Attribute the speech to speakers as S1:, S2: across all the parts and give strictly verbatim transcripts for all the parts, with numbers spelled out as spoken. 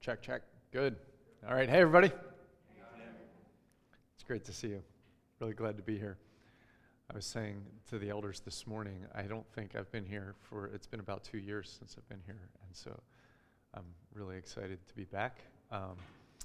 S1: Check, check. Good. All right. Hey, everybody. It's great to see you. Really glad to be here. I was saying to the elders this morning, I don't think I've been here for, it's been about two years since I've been here. And so I'm really excited to be back. Um,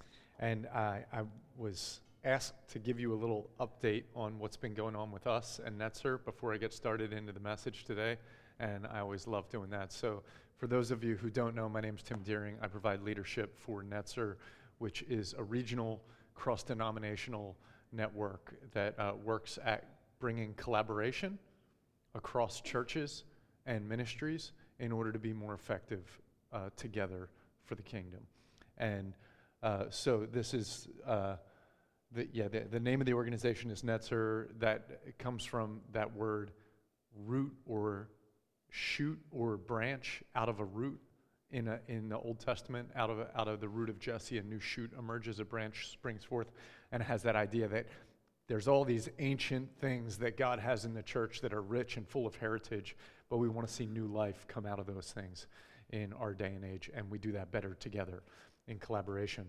S1: and I, I was asked to give you a little update on what's been going on with us and Netzer before I get started into the message today. And I always love doing that. So for those of you who don't know, my name's Tim Deering. I provide leadership for Netzer, which is a regional cross-denominational network that uh, works at bringing collaboration across churches and ministries in order to be more effective uh, together for the kingdom. And uh, so this is, uh, the, yeah, the, the name of the organization is Netzer. That comes from that word root or shoot or branch out of a root. In, a, in the Old Testament, out of out of the root of Jesse, a new shoot emerges, a branch springs forth, and it has that idea that there's all these ancient things that God has in the church that are rich and full of heritage, but we want to see new life come out of those things in our day and age, and we do that better together in collaboration.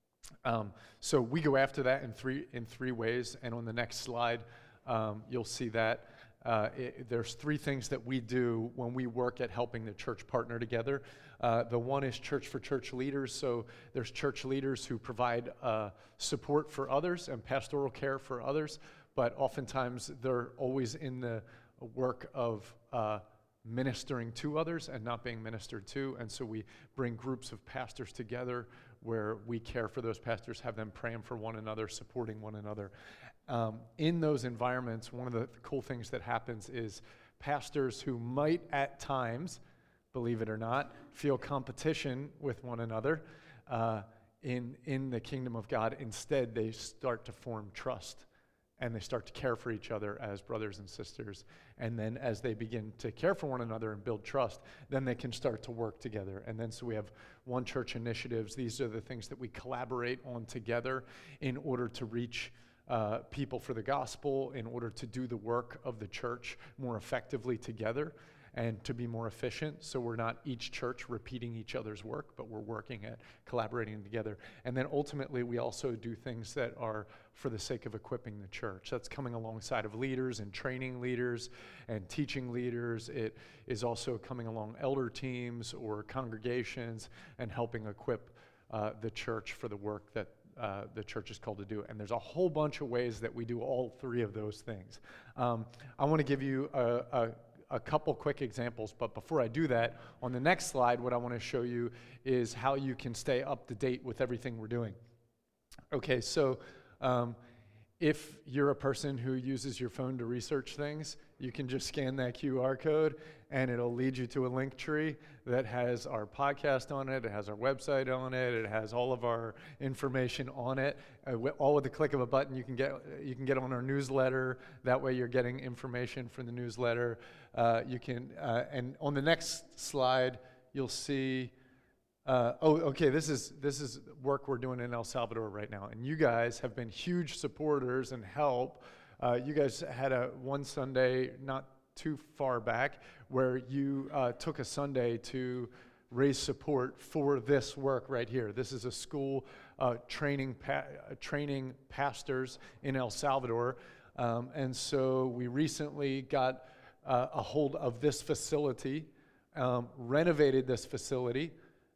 S1: Um, so we go after that in three in three ways, and on the next slide, um, you'll see that. Uh, it, there's three things that we do when we work at helping the church partner together. Uh, the one is Church for Church leaders. So there's church leaders who provide uh, support for others and pastoral care for others, but oftentimes they're always in the work of uh, ministering to others and not being ministered to. And so we bring groups of pastors together where we care for those pastors, have them praying for one another, supporting one another. Um, in those environments, one of the cool things that happens is pastors who might at times, believe it or not, feel competition with one another uh, in, in the kingdom of God. Instead, they start to form trust and they start to care for each other as brothers and sisters. And then as they begin to care for one another and build trust, then they can start to work together. And then so we have One Church initiatives. These are the things that we collaborate on together in order to reach Uh, people for the gospel, in order to do the work of the church more effectively together and to be more efficient. So we're not each church repeating each other's work, but we're working at collaborating together. And then ultimately we also do things that are for the sake of equipping the church. That's coming alongside of leaders and training leaders and teaching leaders. It is also coming along elder teams or congregations and helping equip uh, the church for the work that Uh, the church is called to do. And there's a whole bunch of ways that we do all three of those things. Um, I want to give you a, a, a couple quick examples, but before I do that, on the next slide, what I want to show you is how you can stay up to date with everything we're doing. Okay, so um, if you're a person who uses your phone to research things, you can just scan that Q R code and it'll lead you to a link tree that has our podcast on it, it has our website on it, it has all of our information on it. Uh, all with the click of a button, you can get you can get on our newsletter. That way you're getting information from the newsletter. Uh, you can, uh, and on the next slide, you'll see, Uh, oh, okay, this is this is work we're doing in El Salvador right now. And you guys have been huge supporters and help. Uh, you guys had a one Sunday not too far back where you uh, took a Sunday to raise support for this work right here. This is a school uh, training pa- uh, training pastors in El Salvador. Um, and so we recently got uh, a hold of this facility, um, renovated this facility,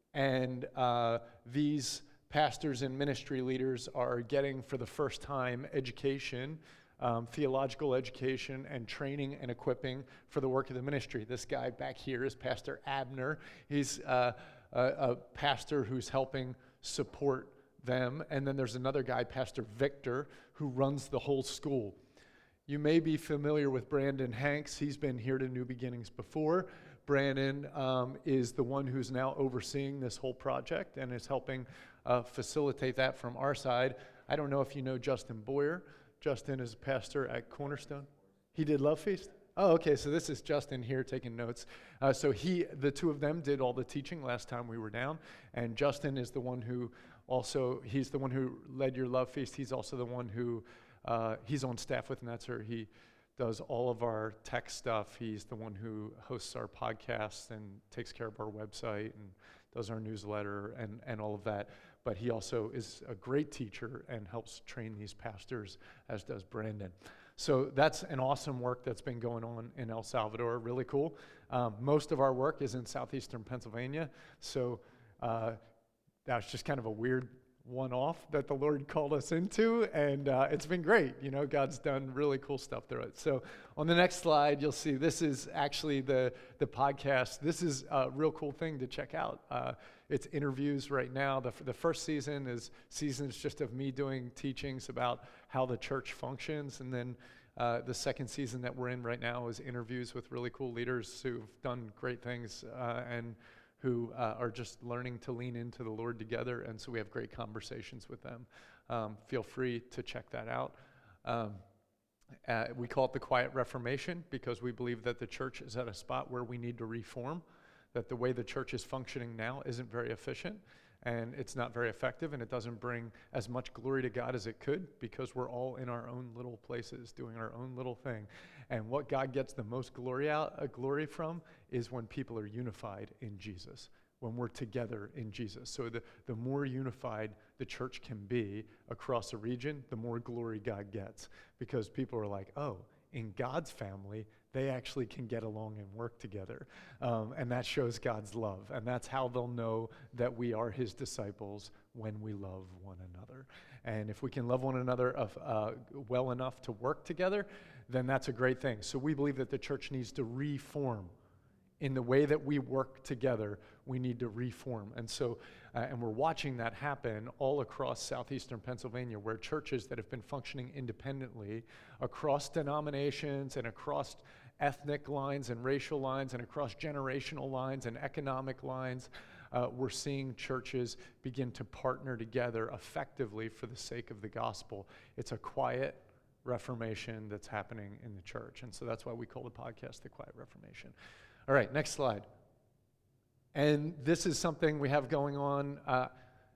S1: and uh, these pastors and ministry leaders are getting for the first time education, um, theological education and training and equipping for the work of the ministry. This guy back here is Pastor Abner. He's uh, a, a pastor who's helping support them. And then there's another guy, Pastor Victor, who runs the whole school. You may be familiar with Brandon Hanks. He's been here to New Beginnings before. Brandon um, is the one who's now overseeing this whole project and is helping uh, facilitate that from our side. I don't know if you know Justin Boyer. Justin is a pastor at Cornerstone. He did Love Feast? Oh, okay, so this is Justin here taking notes. Uh, so he, the two of them did all the teaching last time we were down, and Justin is the one who also, he's the one who led your Love Feast. He's also the one who, uh, he's on staff with Netzer. He does all of our tech stuff. He's the one who hosts our podcasts and takes care of our website and does our newsletter and, and all of that. But he also is a great teacher and helps train these pastors, as does Brandon. So that's an awesome work that's been going on in El Salvador, really cool. Um, most of our work is in southeastern Pennsylvania, so uh, that's just kind of a weird one-off that the Lord called us into, and uh, it's been great. You know, God's done really cool stuff through it. So on the next slide, you'll see this is actually the, the podcast. This is a real cool thing to check out. Uh, it's interviews right now. The, the first season is seasons just of me doing teachings about how the church functions, and then uh, the second season that we're in right now is interviews with really cool leaders who've done great things uh, and who uh, are just learning to lean into the Lord together, and so we have great conversations with them. Um, feel free to check that out. Um, uh, we call it the Quiet Reformation because we believe that the church is at a spot where we need to reform, that the way the church is functioning now isn't very efficient, and it's not very effective, and it doesn't bring as much glory to God as it could because we're all in our own little places doing our own little thing. And what God gets the most glory out, uh, glory from is when people are unified in Jesus, when we're together in Jesus. So the, the more unified the church can be across a region, the more glory God gets, because people are like, oh, in God's family, they actually can get along and work together. Um, and that shows God's love. And that's how they'll know that we are his disciples, when we love one another. And if we can love one another of, uh, well enough to work together, then that's a great thing. So we believe that the church needs to reform. In the way that we work together, we need to reform. And so, uh, and we're watching that happen all across southeastern Pennsylvania, where churches that have been functioning independently across denominations and across ethnic lines and racial lines and across generational lines and economic lines, uh, we're seeing churches begin to partner together effectively for the sake of the gospel. It's a quiet reformation that's happening in the church. And so that's why we call the podcast The Quiet Reformation. All right, next slide. And this is something we have going on. Uh,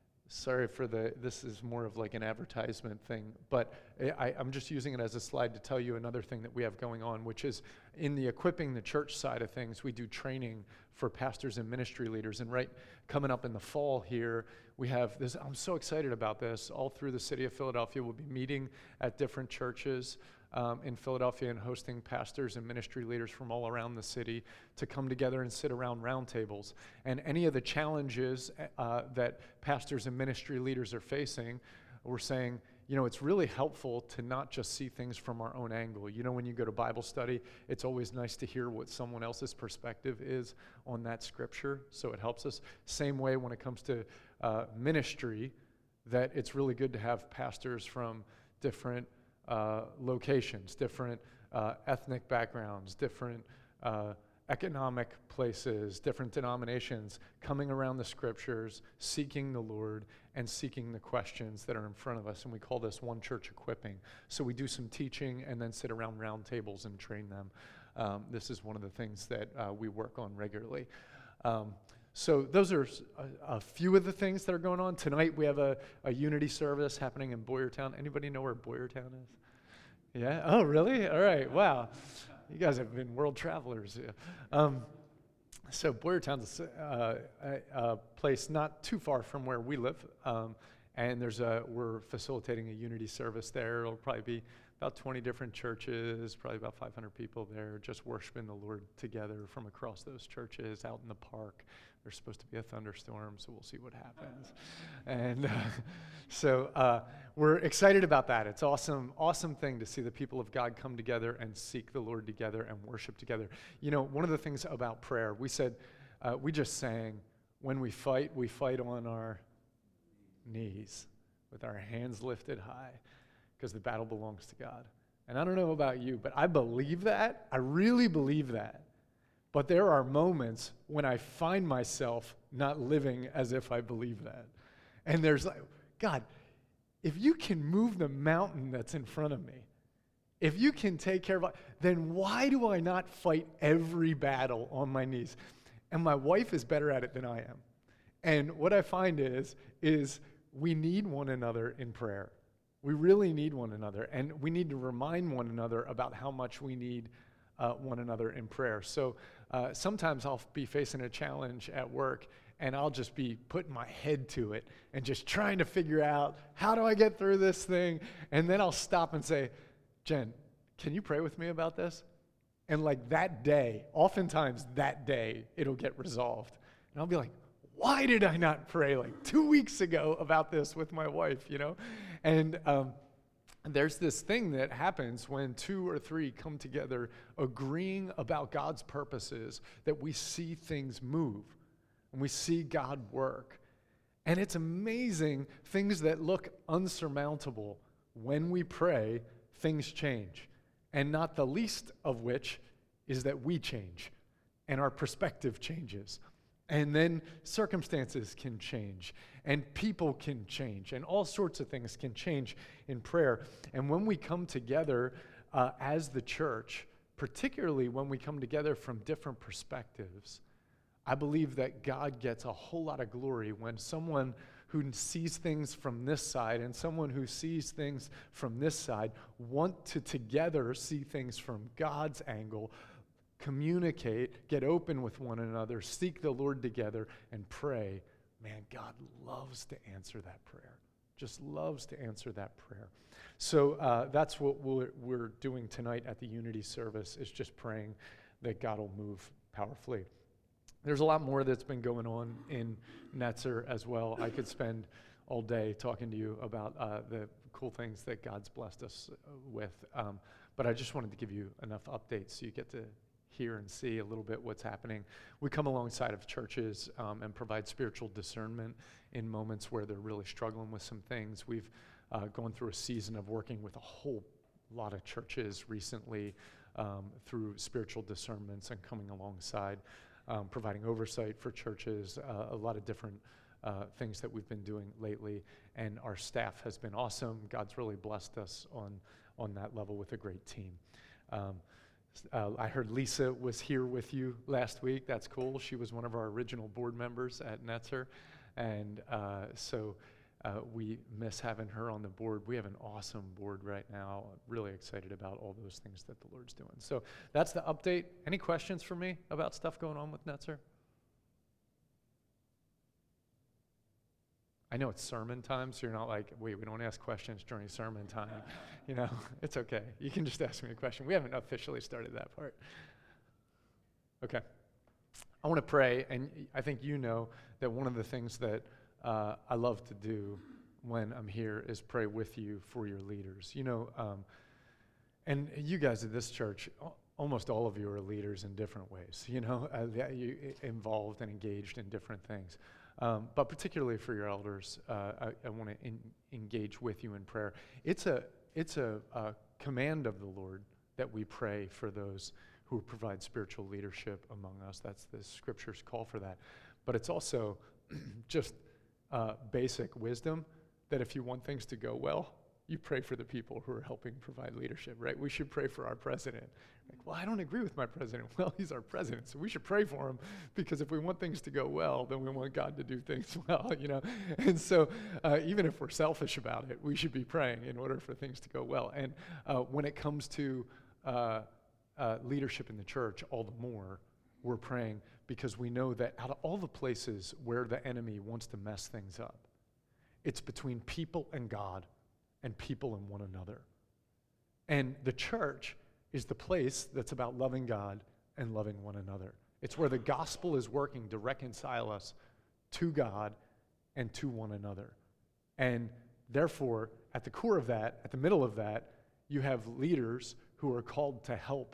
S1: sorry for the, this is more of like an advertisement thing, but I, I'm just using it as a slide to tell you another thing that we have going on, which is in the equipping the church side of things, we do training for pastors and ministry leaders. And right coming up in the fall here, we have this, I'm so excited about this, all through the city of Philadelphia. We'll be meeting at different churches Um, in Philadelphia and hosting pastors and ministry leaders from all around the city to come together and sit around round tables. And any of the challenges uh, that pastors and ministry leaders are facing, we're saying, you know, it's really helpful to not just see things from our own angle. You know, when you go to Bible study, it's always nice to hear what someone else's perspective is on that scripture, so it helps us. Same way when it comes to uh, ministry, that it's really good to have pastors from different Uh, locations, different uh, ethnic backgrounds, different uh, economic places, different denominations, coming around the scriptures, seeking the Lord, and seeking the questions that are in front of us. And we call this One Church Equipping. So we do some teaching and then sit around round tables and train them. Um, this is one of the things that uh, we work on regularly. Um, So those are a, a few of the things that are going on. Tonight we have a, a unity service happening in Boyertown. Anybody know where Boyertown is? Yeah? Oh, really? All right. Wow. You guys have been world travelers. Yeah. Um, so Boyertown's uh, a, a place not too far from where we live. Um, and there's a, we're facilitating a unity service there. It'll probably be about twenty different churches, probably about five hundred people there, just worshiping the Lord together from across those churches out in the park. There's supposed to be a thunderstorm, so we'll see what happens. And uh, so uh, we're excited about that. It's awesome, awesome thing to see the people of God come together and seek the Lord together and worship together. You know, one of the things about prayer, we said, uh, we just sang, when we fight, we fight on our knees with our hands lifted high, because the battle belongs to God. And I don't know about you, but I believe that. I really believe that. But there are moments when I find myself not living as if I believe that. And there's like, God, if you can move the mountain that's in front of me, if you can take care of it, then why do I not fight every battle on my knees? And my wife is better at it than I am. And what I find is, is we need one another in prayer. We really need one another, and we need to remind one another about how much we need uh, one another in prayer. So uh, sometimes I'll be facing a challenge at work, and I'll just be putting my head to it and just trying to figure out, how do I get through this thing? And then I'll stop and say, Jen, can you pray with me about this? And like that day, oftentimes that day, it'll get resolved. And I'll be like, why did I not pray like two weeks ago about this with my wife, you know? And um, there's this thing that happens when two or three come together agreeing about God's purposes, that we see things move and we see God work. And it's amazing, things that look unsurmountable, when we pray, things change. And not the least of which is that we change and our perspective changes. And then circumstances can change and people can change and all sorts of things can change in prayer. And when we come together uh, as the church, particularly when we come together from different perspectives, I believe that God gets a whole lot of glory when someone who sees things from this side and someone who sees things from this side want to together see things from God's angle, communicate, get open with one another, seek the Lord together, and pray. Man, God loves to answer that prayer. Just loves to answer that prayer. So uh, that's what we're, we're doing tonight at the Unity service, is just praying that God will move powerfully. There's a lot more that's been going on in Netzer as well. I could spend all day talking to you about uh, the cool things that God's blessed us with, um, but I just wanted to give you enough updates so you get to hear and see a little bit what's happening. We come alongside of churches um, and provide spiritual discernment in moments where they're really struggling with some things. We've uh, gone through a season of working with a whole lot of churches recently um, through spiritual discernments and coming alongside. Um, providing oversight for churches, uh, a lot of different uh, things that we've been doing lately, and our staff has been awesome. God's really blessed us on, on that level with a great team. Um, uh, I heard Lisa was here with you last week. That's cool. She was one of our original board members at Netzer, and uh, so uh, we miss having her on the board. We have an awesome board right now. Really excited about all those things that the Lord's doing. So that's the update. Any questions for me about stuff going on with Netzer? I know it's sermon time, so you're not like, wait, we don't ask questions during sermon time. You know, it's okay. You can just ask me a question. We haven't officially started that part. Okay. I want to pray, and I think you know that one of the things that Uh, I love to do when I'm here is pray with you for your leaders. You know, um, and you guys at this church, almost all of you are leaders in different ways, you know, uh, you involved and engaged in different things. Um, but particularly for your elders, uh, I, I want to engage with you in prayer. It's a, it's a, a command of the Lord that we pray for those who provide spiritual leadership among us. That's the scripture's call for that. But it's also just Uh, basic wisdom that if you want things to go well, you pray for the people who are helping provide leadership, right? We should pray for our president. Like, well, I don't agree with my president. Well, he's our president, so we should pray for him, because if we want things to go well, then we want God to do things well, you know? And so uh, even if we're selfish about it, we should be praying in order for things to go well. And uh, when it comes to uh, uh, leadership in the church, all the more, we're praying, because we know that out of all the places where the enemy wants to mess things up, it's between people and God and people and one another. And the church is the place that's about loving God and loving one another. It's where the gospel is working to reconcile us to God and to one another. And therefore, at the core of that, at the middle of that, you have leaders who are called to help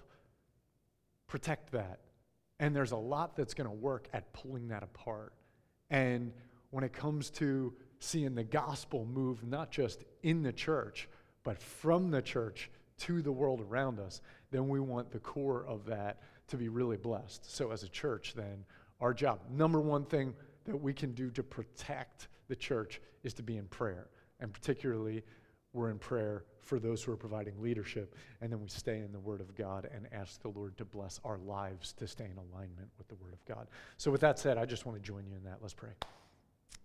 S1: protect that. And there's a lot that's going to work at pulling that apart. And when it comes to seeing the gospel move not just in the church, but from the church to the world around us, then we want the core of that to be really blessed. So as a church, then, our job, number one thing that we can do to protect the church is to be in prayer. And particularly, we're in prayer for those who are providing leadership, and then we stay in the Word of God and ask the Lord to bless our lives to stay in alignment with the Word of God. So with that said, I just want to join you in that. Let's pray.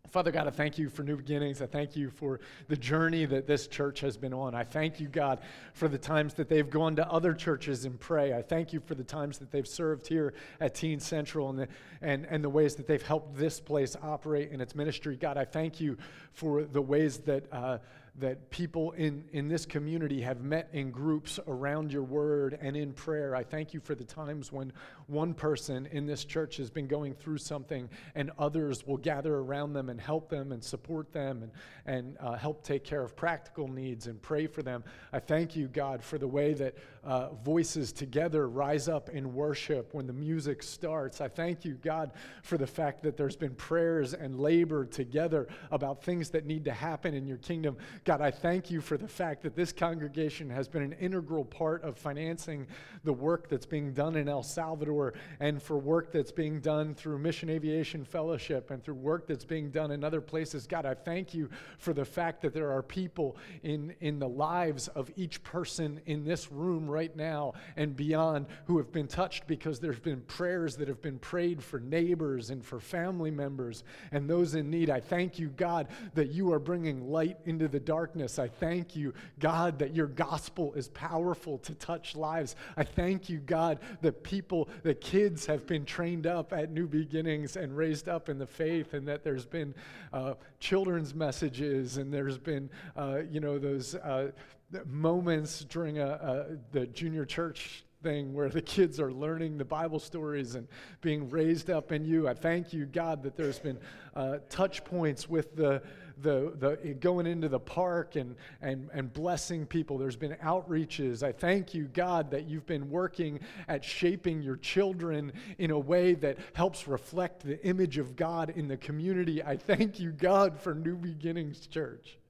S2: Father God, I thank you for New Beginnings. I thank you for the journey that this church has been on. I thank you, God, for the times that they've gone to other churches and pray. I thank you for the times that they've served here at Teen Central and the, and, and the ways that they've helped this place operate in its ministry. God, I thank you for the ways that uh, that people in, in this community have met in groups around your word and in prayer. I thank you for the times when one person in this church has been going through something and others will gather around them and help them and support them and, and uh, help take care of practical needs and pray for them. I thank you, God, for the way that uh, voices together rise up in worship when the music starts. I thank you, God, for the fact that there's been prayers and labor together about things that need to happen in your kingdom. God, I thank you for the fact that this congregation has been an integral part of financing the work that's being done in El Salvador and for work that's being done through Mission Aviation Fellowship and through work that's being done in other places. God, I thank you for the fact that there are people in, in the lives of each person in this room right now and beyond who have been touched because there's been prayers that have been prayed for neighbors and for family members and those in need. I thank you, God, that you are bringing light into the darkness. I thank you, God, that your gospel is powerful to touch lives. I thank you, God, that people, that kids have been trained up at New Beginnings and raised up in the faith, and that there's been uh, children's messages, and there's been, uh, you know, those uh, moments during a, a, the junior church thing where the kids are learning the Bible stories and being raised up in you. I thank you, God, that there's been uh, touch points with the The, the going into the park and, and, and blessing people. There's been outreaches. I thank you, God, that you've been working at shaping your children in a way that helps reflect the image of God in the community. I thank you, God, for New Beginnings Church.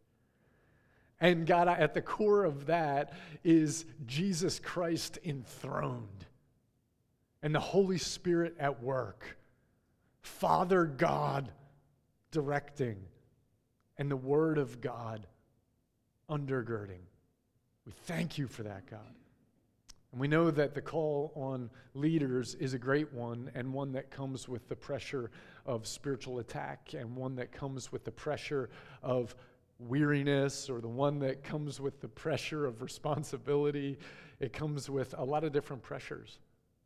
S2: And God, at the core of that is Jesus Christ enthroned and the Holy Spirit at work. Father God directing. And the Word of God undergirding. We thank you for that, God. And we know that the call on leaders is a great one, and one that comes with the pressure of spiritual attack, and one that comes with the pressure of weariness, or the one that comes with the pressure of responsibility. It comes with a lot of different pressures.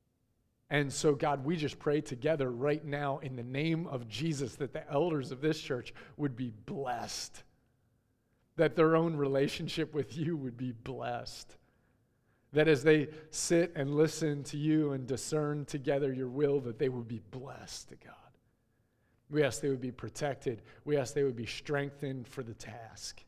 S2: And so, God, we just pray together right now in the name of Jesus that the elders of this church would be blessed, that their own relationship with you would be blessed, that as they sit and listen to you and discern together your will, that they would be blessed, God. We ask they would be protected. We ask they would be strengthened for the task.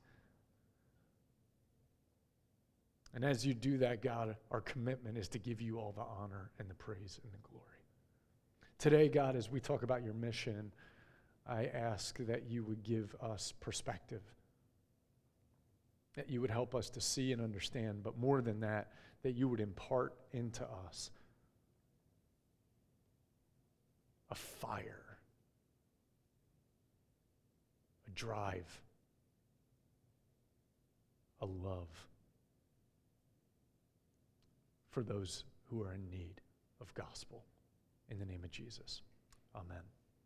S2: And as you do that, God, our commitment is to give you all the honor and the praise and the glory. Today, God, as we talk about your mission, I ask that you would give us perspective, that you would help us to see and understand, but more than that, that you would impart into us a fire, a drive, a love for those who are in need of gospel. In the name of Jesus, amen.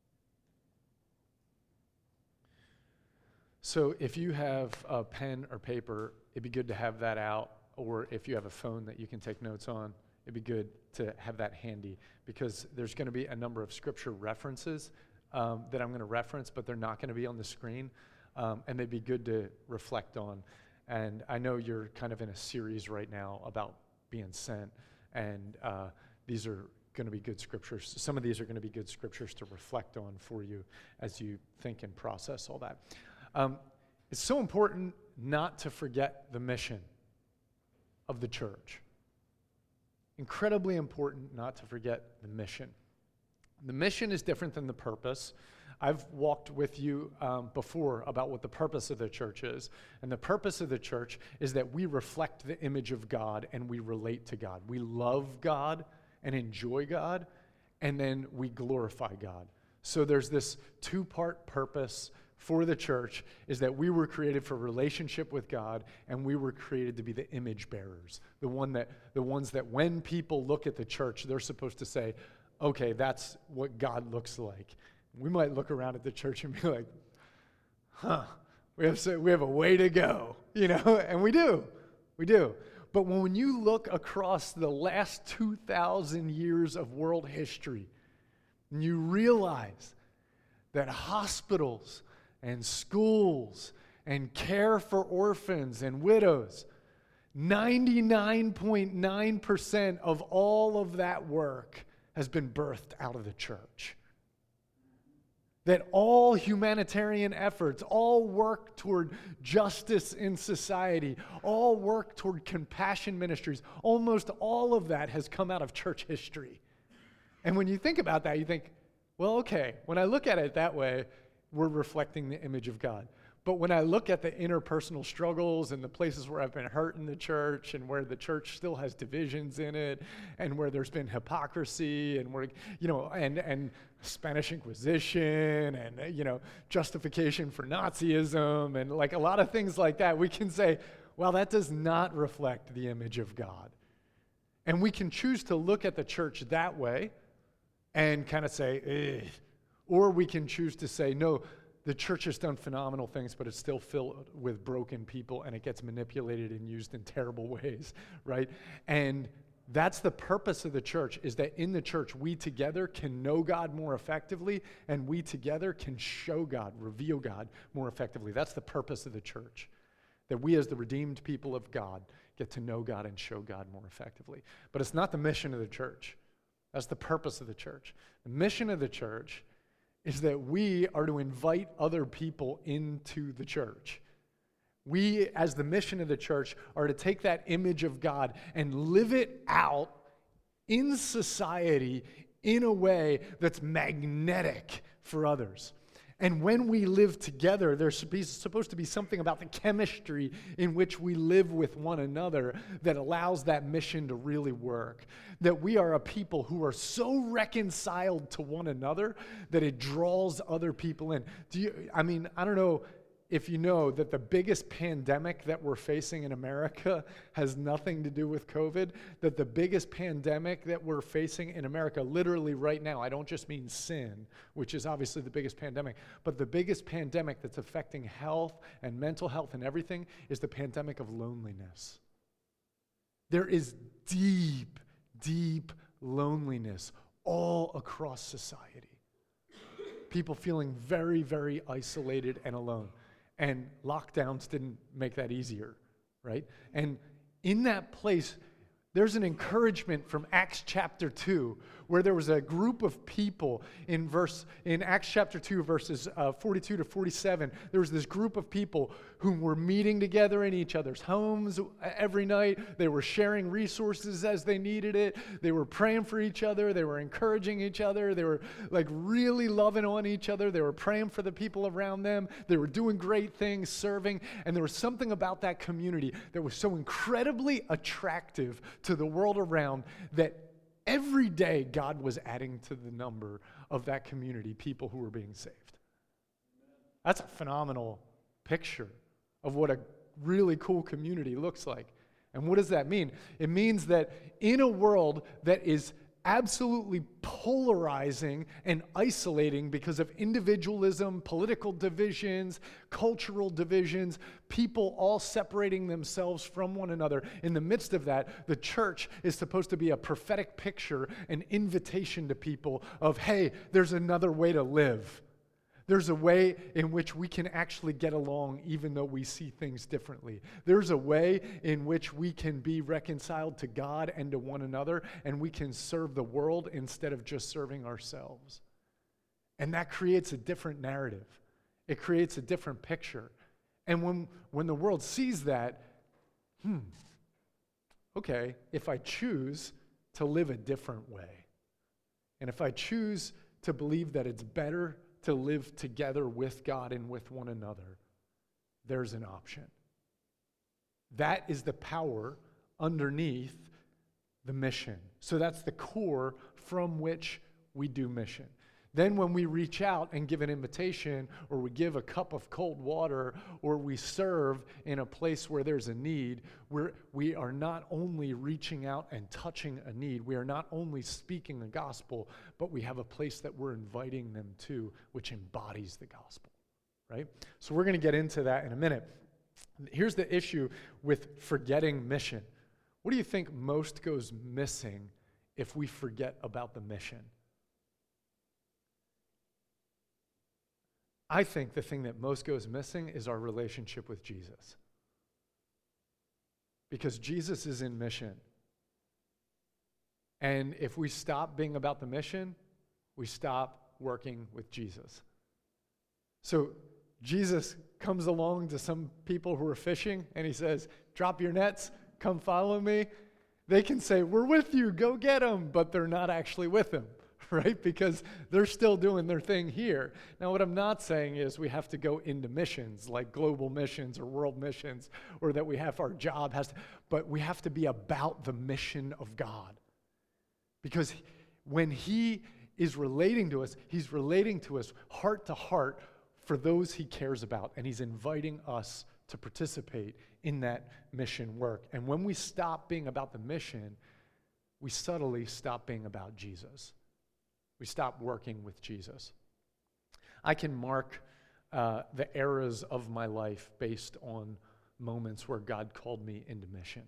S2: So if you have a pen or paper, it'd be good to have that out, or if you have a phone that you can take notes on, it'd be good to have that handy, because there's going to be a number of scripture references um, that I'm going to reference, but they're not going to be on the screen, um, and they'd be good to reflect on. And I know you're kind of in a series right now about being sent, and uh, these are going to be good scriptures. Some of these are going to be good scriptures to reflect on for you as you think and process all that. Um, it's so important not to forget the mission of the church. Incredibly important not to forget the mission. The mission is different than the purpose. I've walked with you um, before about what the purpose of the church is. And the purpose of the church is that we reflect the image of God and we relate to God. We love God and enjoy God, and then we glorify God. So there's this two-part purpose for the church, is that we were created for relationship with God, and we were created to be the image bearers, the one that the ones that when people look at the church, they're supposed to say, okay, that's what God looks like. We might look around at the church and be like, huh, we have, so, we have a way to go, you know, and we do, we do. But when you look across the last two thousand years of world history, and you realize that hospitals and schools and care for orphans and widows, ninety-nine point nine percent of all of that work has been birthed out of the church. That all humanitarian efforts, all work toward justice in society, all work toward compassion ministries, almost all of that has come out of church history. And when you think about that, you think, well, okay, when I look at it that way, we're reflecting the image of God. But when I look at the interpersonal struggles and the places where I've been hurt in the church and where the church still has divisions in it and where there's been hypocrisy and where, you know, and, and Spanish Inquisition and, you know, justification for Nazism and like a lot of things like that, we can say, well, that does not reflect the image of God. And we can choose to look at the church that way and kind of say, ugh. Or we can choose to say, no, the church has done phenomenal things, but it's still filled with broken people, and it gets manipulated and used in terrible ways, right? And that's the purpose of the church, is that in the church, we together can know God more effectively, and we together can show God, reveal God more effectively. That's the purpose of the church, that we as the redeemed people of God get to know God and show God more effectively. But it's not the mission of the church. That's the purpose of the church. The mission of the church is that we are to invite other people into the church. We, as the mission of the church, are to take that image of God and live it out in society in a way that's magnetic for others. And when we live together, there's supposed to be something about the chemistry in which we live with one another that allows that mission to really work. That we are a people who are so reconciled to one another that it draws other people in. Do you, I mean, I don't know if you know that the biggest pandemic that we're facing in America has nothing to do with COVID, that the biggest pandemic that we're facing in America, literally right now, I don't just mean sin, which is obviously the biggest pandemic, but the biggest pandemic that's affecting health and mental health and everything is the pandemic of loneliness. There is deep, deep loneliness all across society. People feeling very, very isolated and alone. And lockdowns didn't make that easier, right? And in that place, there's an encouragement from Acts chapter two, where there was a group of people in verse in Acts chapter two, verses uh, forty-two to forty-seven. There was this group of people who were meeting together in each other's homes every night. They were sharing resources as they needed it. They were praying for each other. They were encouraging each other. They were like really loving on each other. They were praying for the people around them. They were doing great things, serving. And there was something about that community that was so incredibly attractive to the world around that every day God was adding to the number of that community, people who were being saved. That's a phenomenal picture of what a really cool community looks like. And what does that mean? It means that in a world that is absolutely polarizing and isolating because of individualism, political divisions, cultural divisions, people all separating themselves from one another. In the midst of that, the church is supposed to be a prophetic picture, an invitation to people of, hey, there's another way to live. There's a way in which we can actually get along even though we see things differently. There's a way in which we can be reconciled to God and to one another, and we can serve the world instead of just serving ourselves. And that creates a different narrative. It creates a different picture. And when, when the world sees that, hmm, okay, if I choose to live a different way, and if I choose to believe that it's better to live together with God and with one another, there's an option. That is the power underneath the mission. So that's the core from which we do mission. Then when we reach out and give an invitation, or we give a cup of cold water, or we serve in a place where there's a need, we're, we are not only reaching out and touching a need, we are not only speaking the gospel, but we have a place that we're inviting them to, which embodies the gospel. right? So we're going to get into that in a minute. Here's the issue with forgetting mission. What do you think most goes missing if we forget about the mission? I think the thing that most goes missing is our relationship with Jesus. Because Jesus is in mission. And if we stop being about the mission, we stop working with Jesus. So Jesus comes along to some people who are fishing and he says, drop your nets, come follow me. They can say, we're with you, go get them, but they're not actually with him, right? Because they're still doing their thing here. Now, what I'm not saying is we have to go into missions, like global missions or world missions, or that we have our job has to, but we have to be about the mission of God. Because when he is relating to us, he's relating to us heart to heart for those he cares about, and he's inviting us to participate in that mission work. And when we stop being about the mission, we subtly stop being about Jesus. We stop working with Jesus. I can mark uh, the eras of my life based on moments where God called me into mission,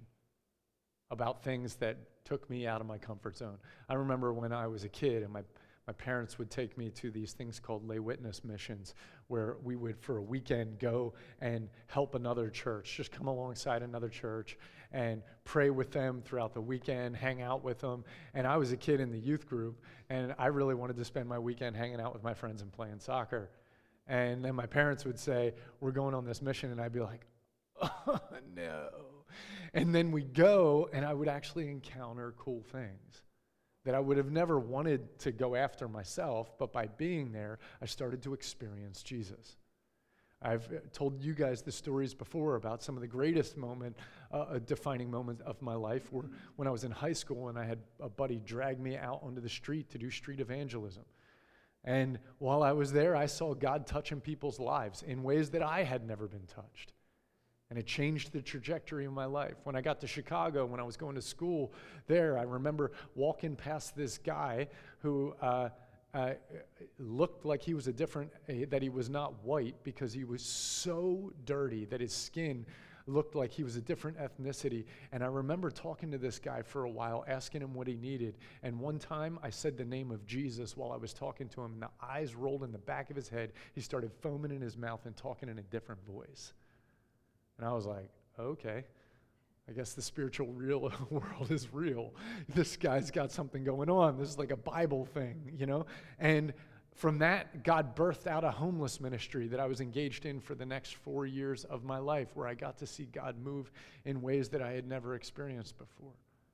S2: about things that took me out of my comfort zone. I remember when I was a kid and my My parents would take me to these things called lay witness missions, where we would, for a weekend, go and help another church, just come alongside another church and pray with them throughout the weekend, hang out with them. And I was a kid in the youth group, and I really wanted to spend my weekend hanging out with my friends and playing soccer. And then my parents would say, we're going on this mission, and I'd be like, oh, no. And then we'd go, and I would actually encounter cool things that I would have never wanted to go after myself, but by being there, I started to experience Jesus. I've told you guys the stories before about some of the greatest moment, uh, defining moments of my life were when I was in high school and I had a buddy drag me out onto the street to do street evangelism. And while I was there, I saw God touching people's lives in ways that I had never been touched. And it changed the trajectory of my life. When I got to Chicago, when I was going to school there, I remember walking past this guy who uh, uh, looked like he was a different, uh, that he was not white because he was so dirty that his skin looked like he was a different ethnicity. And I remember talking to this guy for a while, asking him what he needed. And one time I said the name of Jesus while I was talking to him, and the eyes rolled in the back of his head. He started foaming in his mouth and talking in a different voice. And I was like, okay, I guess the spiritual real world is real. This guy's got something going on. This is like a Bible thing, you know? And from that, God birthed out a homeless ministry that I was engaged in for the next four years of my life, where I got to see God move in ways that I had never experienced before.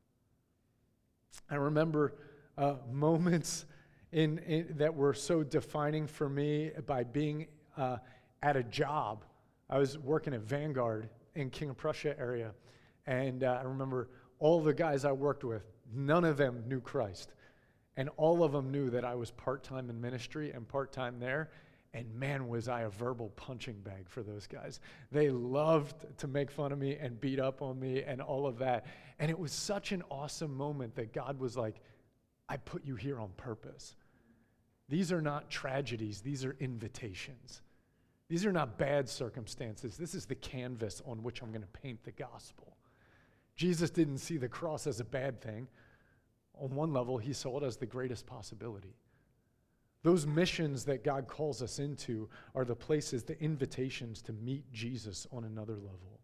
S2: I remember uh, moments in, in that were so defining for me by being uh, at a job. I was working at Vanguard in King of Prussia area, and uh, I remember all the guys I worked with, none of them knew Christ, and all of them knew that I was part-time in ministry and part-time there, and man, was I a verbal punching bag for those guys. They loved to make fun of me and beat up on me and all of that, and it was such an awesome moment that God was like, I put you here on purpose. These are not tragedies, these are invitations. These are not bad circumstances. This is the canvas on which I'm going to paint the gospel. Jesus didn't see the cross as a bad thing. On one level, he saw it as the greatest possibility. Those missions that God calls us into are the places, the invitations to meet Jesus on another level.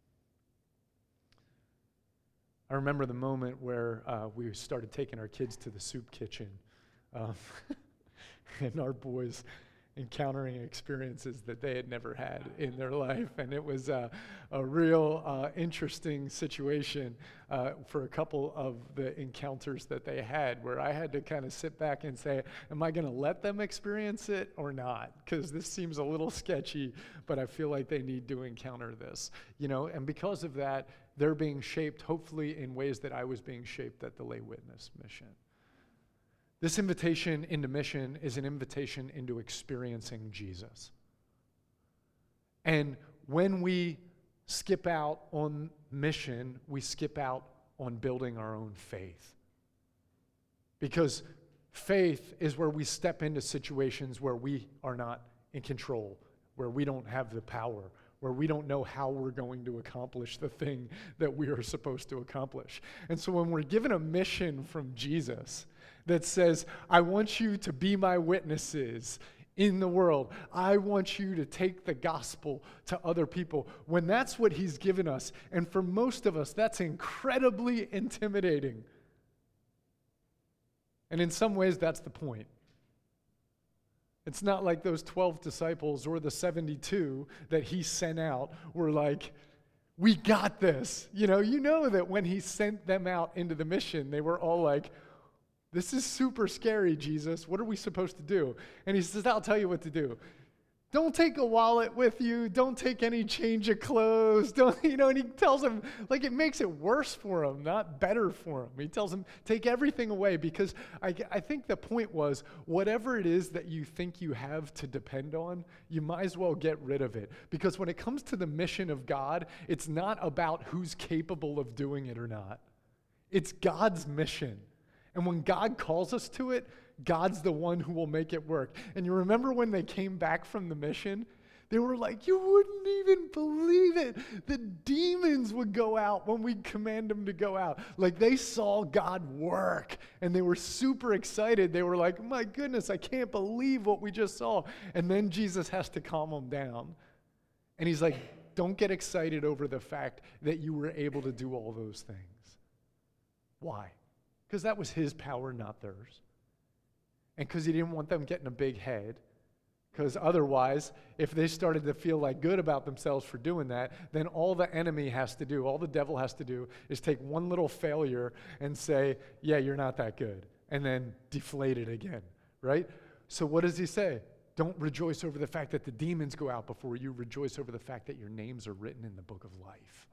S2: I remember the moment where uh, we started taking our kids to the soup kitchen, um, and our boys encountering experiences that they had never had in their life. And it was uh, a real uh, interesting situation uh, for a couple of the encounters that they had, where I had to kind of sit back and say, am I going to let them experience it or not? Because this seems a little sketchy, but I feel like they need to encounter this. You know, and because of that, they're being shaped, hopefully in ways that I was being shaped at the Lay Witness mission. This invitation into mission is an invitation into experiencing Jesus. And when we skip out on mission, we skip out on building our own faith. Because faith is where we step into situations where we are not in control where we don't have the power, where we don't know how we're going to accomplish the thing that we are supposed to accomplish. And so when we're given a mission from Jesus that says, I want you to be my witnesses in the world, I want you to take the gospel to other people, when that's what he's given us, and for most of us, that's incredibly intimidating. And in some ways, that's the point. It's not like those twelve disciples or the seventy-two that he sent out were like, we got this. You know, you know that when he sent them out into the mission, they were all like, this is super scary, Jesus. What are we supposed to do? And he says, I'll tell you what to do. Don't take a wallet with you. Don't take any change of clothes. Don't, you know, and he tells them, like, it makes it worse for him, not better for him. He tells them, take everything away, because I, I think the point was, whatever it is that you think you have to depend on, you might as well get rid of it. Because when it comes to the mission of God, it's not about who's capable of doing it or not. It's God's mission. And when God calls us to it, God's the one who will make it work. And you remember when they came back from the mission? They were like, you wouldn't even believe it. The demons would go out when we command them to go out. Like, they saw God work, and they were super excited. They were like, my goodness, I can't believe what we just saw. And then Jesus has to calm them down. And he's like, don't get excited over the fact that you were able to do all those things. Why? Because that was his power, not theirs. And because he didn't want them getting a big head. Because otherwise, if they started to feel like good about themselves for doing that, then all the enemy has to do, all the devil has to do, is take one little failure and say, yeah, you're not that good. And then deflate it again, right? So what does he say? Don't rejoice over the fact that the demons go out before you. Rejoice over the fact that your names are written in the book of life.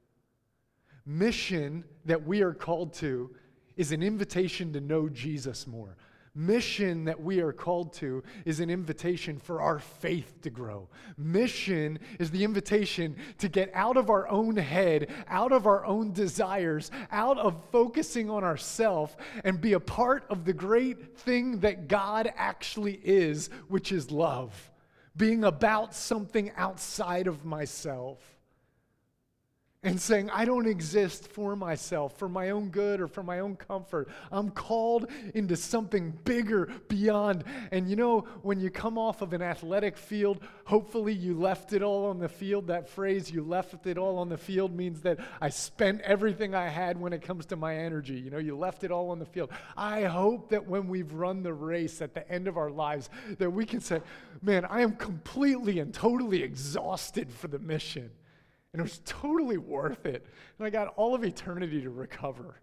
S2: Mission that we are called to is an invitation to know Jesus more. Mission that we are called to is an invitation for our faith to grow. Mission is the invitation to get out of our own head, out of our own desires, out of focusing on ourselves, and be a part of the great thing that God actually is, which is love. Being about something outside of myself. And saying, I don't exist for myself, for my own good or for my own comfort. I'm called into something bigger beyond. And you know, when you come off of an athletic field, hopefully you left it all on the field. That phrase, you left it all on the field, means that I spent everything I had when it comes to my energy. You know, you left it all on the field. I hope that when we've run the race at the end of our lives, that we can say, man, I am completely and totally exhausted for the mission. And it was totally worth it. And I got all of eternity to recover.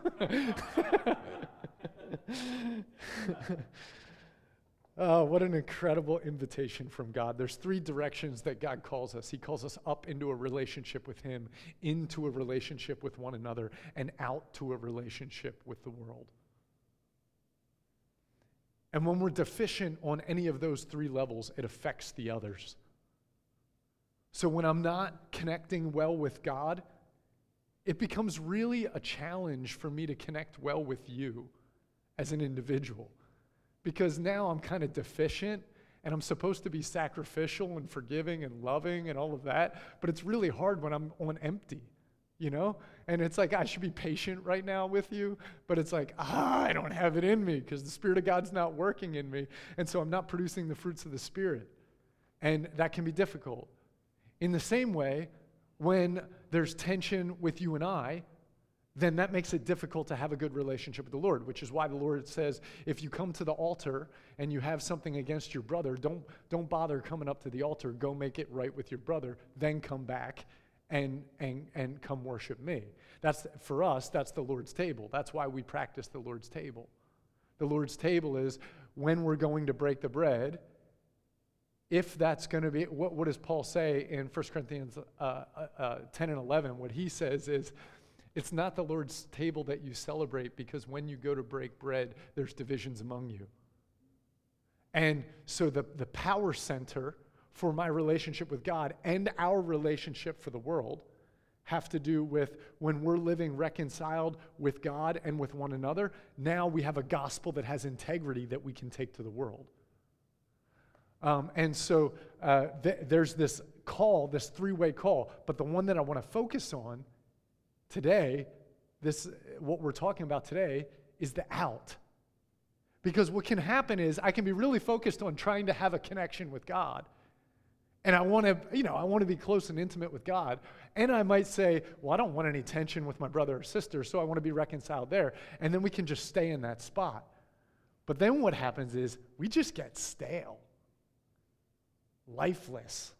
S2: Oh, what an incredible invitation from God. There's three directions that God calls us. He calls us up into a relationship with him, into a relationship with one another, and out to a relationship with the world. And when we're deficient on any of those three levels, it affects the others. So when I'm not connecting well with God, it becomes really a challenge for me to connect well with you as an individual. Because now I'm kind of deficient, and I'm supposed to be sacrificial and forgiving and loving and all of that, but it's really hard when I'm on empty, you know? And it's like, I should be patient right now with you, but it's like, ah, I don't have it in me because the Spirit of God's not working in me, and so I'm not producing the fruits of the Spirit. And that can be difficult. In the same way, when there's tension with you and I, then that makes it difficult to have a good relationship with the Lord, which is why the Lord says, if you come to the altar and you have something against your brother, don't, don't bother coming up to the altar. Go make it right with your brother, then come back and, and, and come worship me. That's, for us, that's the Lord's table. That's why we practice the Lord's table. The Lord's table is when we're going to break the bread. If that's going to be, what, what does Paul say in First Corinthians uh, uh, ten and eleven? What he says is, it's not the Lord's table that you celebrate, because when you go to break bread, there's divisions among you. And so the, the power center for my relationship with God and our relationship for the world have to do with when we're living reconciled with God and with one another, now we have a gospel that has integrity that we can take to the world. Um, and so uh, th- there's this call, this three-way call. But the one that I want to focus on today, this what we're talking about today, is the out. Because what can happen is I can be really focused on trying to have a connection with God. And I want to, you know, I want to be close and intimate with God. And I might say, well, I don't want any tension with my brother or sister, so I want to be reconciled there. And then we can just stay in that spot. But then what happens is we just get stale, lifeless.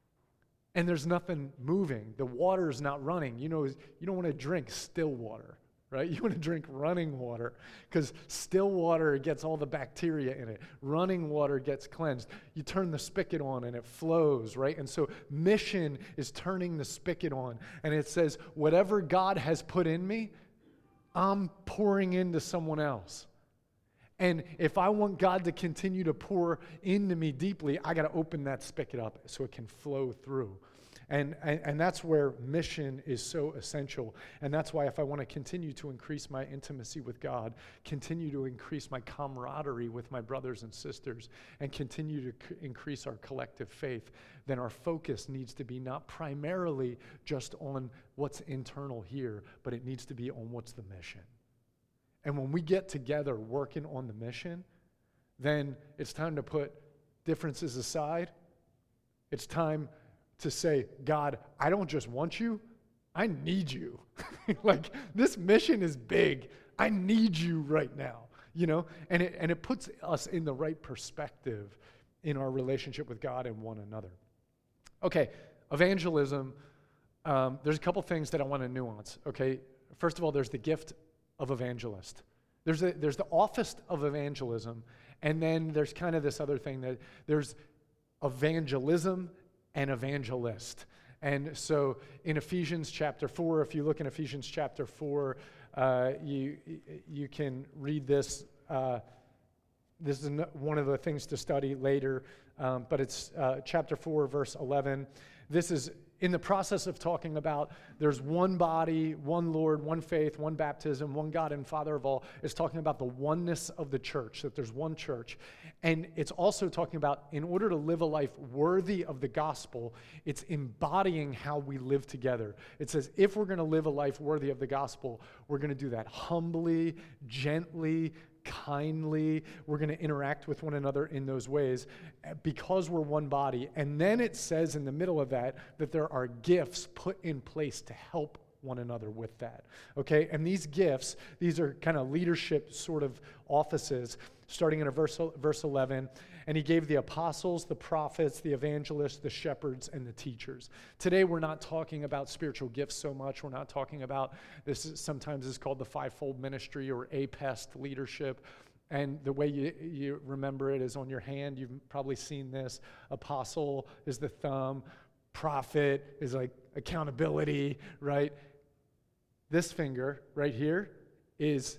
S2: And there's nothing moving. The water is not running. You know, you don't want to drink still water, right? You want to drink running water because still water gets all the bacteria in it. Running water gets cleansed. You turn the spigot on and it flows, right? And so mission is turning the spigot on. And it says, whatever God has put in me, I'm pouring into someone else. And if I want God to continue to pour into me deeply, I got to open that spigot up so it can flow through. And, and, and that's where mission is so essential. And that's why if I want to continue to increase my intimacy with God, continue to increase my camaraderie with my brothers and sisters, and continue to c- increase our collective faith, then our focus needs to be not primarily just on what's internal here, but it needs to be on what's the mission. And when we get together working on the mission, then it's time to put differences aside. It's time to say, God, I don't just want you, I need you. Like, this mission is big. I need you right now, you know? And it, and it puts us in the right perspective in our relationship with God and one another. Okay, evangelism, um, there's a couple things that I want to nuance, okay? First of all, there's the gift of evangelist. There's a, there's the office of evangelism, and then there's kind of this other thing that there's evangelism and evangelist. And so in Ephesians chapter four, if you look in Ephesians chapter four, uh, you you can read this. Uh, this is one of the things to study later, um, but it's uh, chapter four, verse eleven. This is in the process of talking about there's one body, one Lord, one faith, one baptism, one God and Father of all. It's talking about the oneness of the church, that there's one church. And it's also talking about in order to live a life worthy of the gospel, it's embodying how we live together. It says if we're going to live a life worthy of the gospel, we're going to do that humbly, gently, kindly. We're going to interact with one another in those ways because we're one body. And then it says in the middle of that that there are gifts put in place to help one another with that. Okay? And these gifts, these are kind of leadership sort of offices, starting in a verse, verse eleven. And he gave the apostles, the prophets, the evangelists, the shepherds, and the teachers. Today, we're not talking about spiritual gifts so much. We're not talking about, this is, sometimes is called the fivefold ministry or APEST leadership. And the way you, you remember it is on your hand. You've probably seen this. Apostle is the thumb. Prophet is like accountability, right? This finger right here is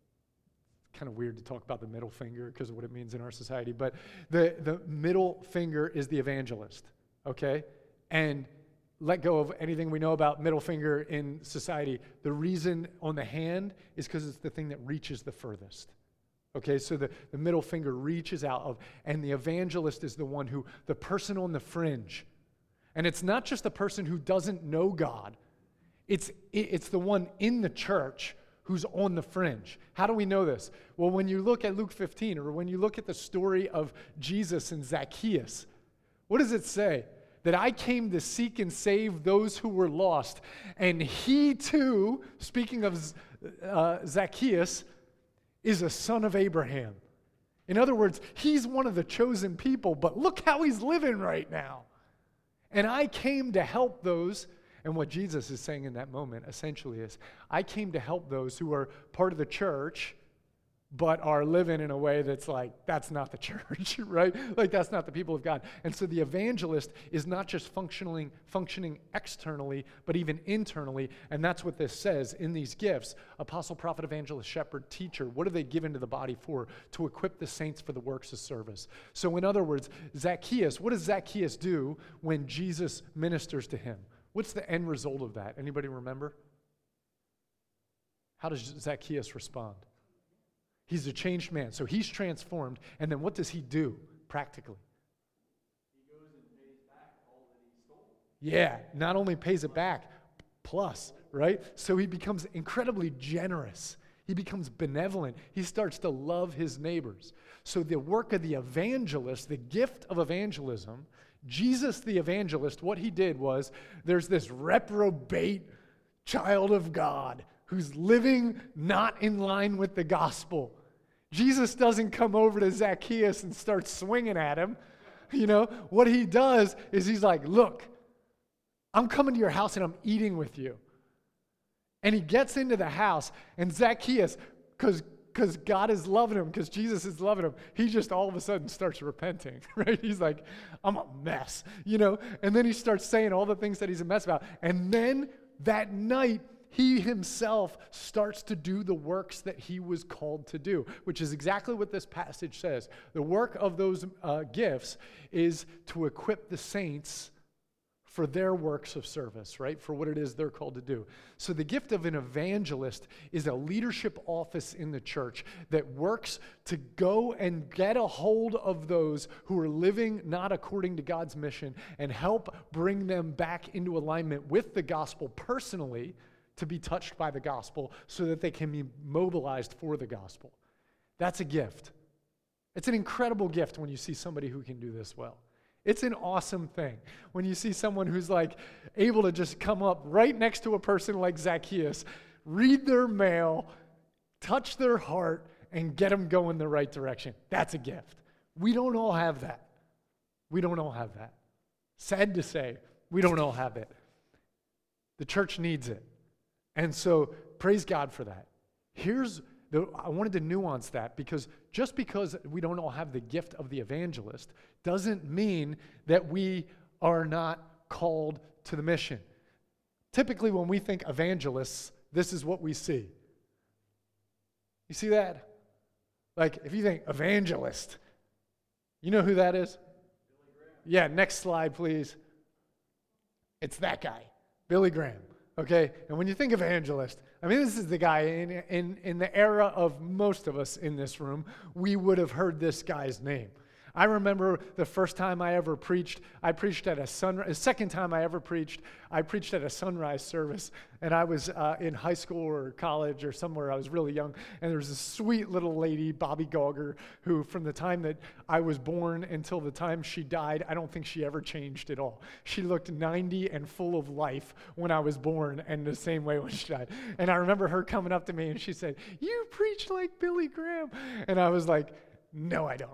S2: kind of weird to talk about the middle finger because of what it means in our society, but the, the middle finger is the evangelist, okay? And let go of anything we know about middle finger in society. The reason on the hand is because it's the thing that reaches the furthest. Okay, so the, the middle finger reaches out of, and the evangelist is the one who, the person on the fringe. And it's not just the person who doesn't know God. It's, it, it's the one in the church who's on the fringe. How do we know this? Well, when you look at Luke fifteen, or when you look at the story of Jesus and Zacchaeus, what does it say? That I came to seek and save those who were lost. And he too, speaking of uh, Zacchaeus, is a son of Abraham. In other words, he's one of the chosen people, but look how he's living right now. And I came to help those. And what Jesus is saying in that moment essentially is, I came to help those who are part of the church, but are living in a way that's like, that's not the church, right? Like, that's not the people of God. And so the evangelist is not just functioning, functioning externally, but even internally. And that's what this says in these gifts. Apostle, prophet, evangelist, shepherd, teacher. What are they given to the body for? To equip the saints for the works of service. So in other words, Zacchaeus, what does Zacchaeus do when Jesus ministers to him? What's the end result of that? Anybody remember? How does Zacchaeus respond? He's a changed man. So he's transformed. And then what does he do practically? Yeah, not only pays it back, plus, right? So he becomes incredibly generous. He becomes benevolent. He starts to love his neighbors. So the work of the evangelist, the gift of evangelism, Jesus the evangelist, what he did was, there's this reprobate child of God who's living not in line with the gospel. Jesus doesn't come over to Zacchaeus and start swinging at him. You know, what he does is he's like, look, I'm coming to your house and I'm eating with you. And he gets into the house, and Zacchaeus, because because God is loving him, because Jesus is loving him, he just all of a sudden starts repenting, right? He's like, I'm a mess, you know? And then he starts saying all the things that he's a mess about. And then that night, he himself starts to do the works that he was called to do, which is exactly what this passage says. The work of those uh, gifts is to equip the saints for their works of service, right? For what it is they're called to do. So the gift of an evangelist is a leadership office in the church that works to go and get a hold of those who are living not according to God's mission and help bring them back into alignment with the gospel personally, to be touched by the gospel so that they can be mobilized for the gospel. That's a gift. It's an incredible gift when you see somebody who can do this well. It's an awesome thing when you see someone who's like able to just come up right next to a person like Zacchaeus, read their mail, touch their heart, and get them going the right direction. That's a gift. We don't all have that. We don't all have that. Sad to say, we don't all have it. The church needs it. And so, praise God for that. Here's, the, I wanted to nuance that, because just because we don't all have the gift of the evangelist doesn't mean that we are not called to the mission. Typically, when we think evangelists, this is what we see. You see that? Like, if you think evangelist, you know who that is? Yeah, next slide, please. It's that guy, Billy Graham. Okay, and when you think evangelist, I mean, this is the guy, in, in, in the era of most of us in this room, we would have heard this guy's name. I remember the first time I ever preached, I preached at a sunrise, the second time I ever preached, I preached at a sunrise service, and I was uh, in high school or college or somewhere. I was really young, and there was this sweet little lady, Bobby Gauger, who from the time that I was born until the time she died, I don't think she ever changed at all. She looked ninety and full of life when I was born, and the same way when she died. And I remember her coming up to me, and she said, "You preach like Billy Graham." And I was like, "No, I don't."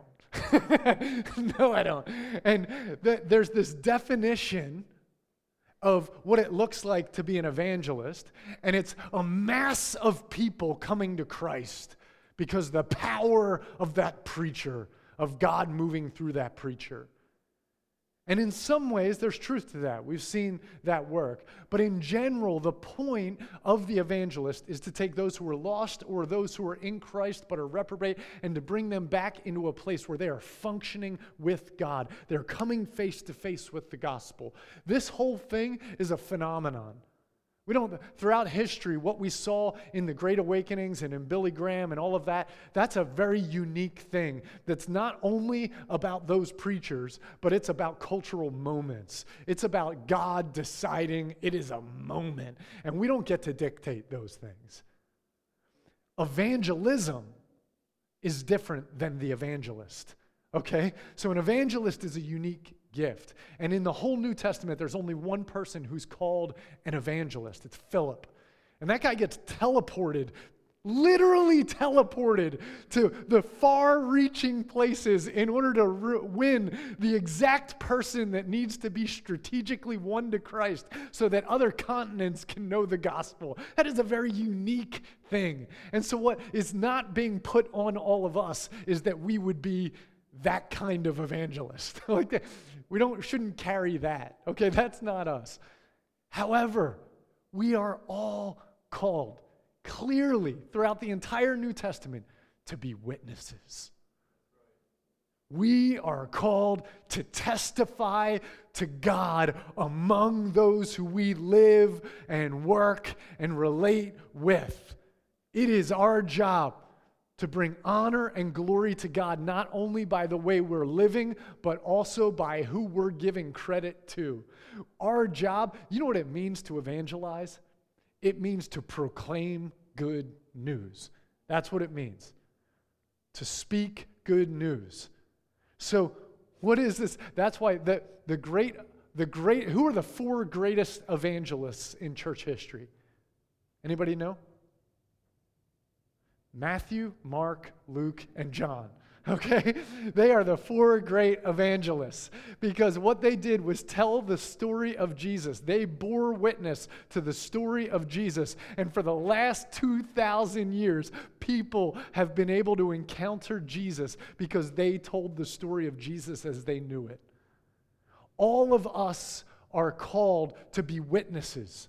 S2: No, I don't. And th- there's this definition of what it looks like to be an evangelist, and it's a mass of people coming to Christ because the power of that preacher, of God moving through that preacher. And in some ways, there's truth to that. We've seen that work. But in general, the point of the evangelist is to take those who are lost or those who are in Christ but are reprobate and to bring them back into a place where they are functioning with God. They're coming face to face with the gospel. This whole thing is a phenomenon. We don't, throughout history, what we saw in the Great Awakenings and in Billy Graham and all of that, that's a very unique thing that's not only about those preachers, but it's about cultural moments. It's about God deciding it is a moment, and we don't get to dictate those things. Evangelism is different than the evangelist, okay? So an evangelist is a unique gift. And in the whole New Testament, there's only one person who's called an evangelist. It's Philip. And that guy gets teleported, literally teleported to the far-reaching places in order to re- win the exact person that needs to be strategically won to Christ so that other continents can know the gospel. That is a very unique thing. And so what is not being put on all of us is that we would be that kind of evangelist. Like that. We don't shouldn't carry that. Okay, that's not us. However, we are all called clearly throughout the entire New Testament to be witnesses. We are called to testify to God among those who we live and work and relate with. It is our job to bring honor and glory to God, not only by the way we're living, but also by who we're giving credit to. Our job, you know what it means to evangelize? It means to proclaim good news. That's what it means. To speak good news. So, what is this? That's why the, the great, the great, who are the four greatest evangelists in church history? Anybody know? Matthew, Mark, Luke, and John. Okay? They are the four great evangelists because what they did was tell the story of Jesus. They bore witness to the story of Jesus. And for the last two thousand years, people have been able to encounter Jesus because they told the story of Jesus as they knew it. All of us are called to be witnesses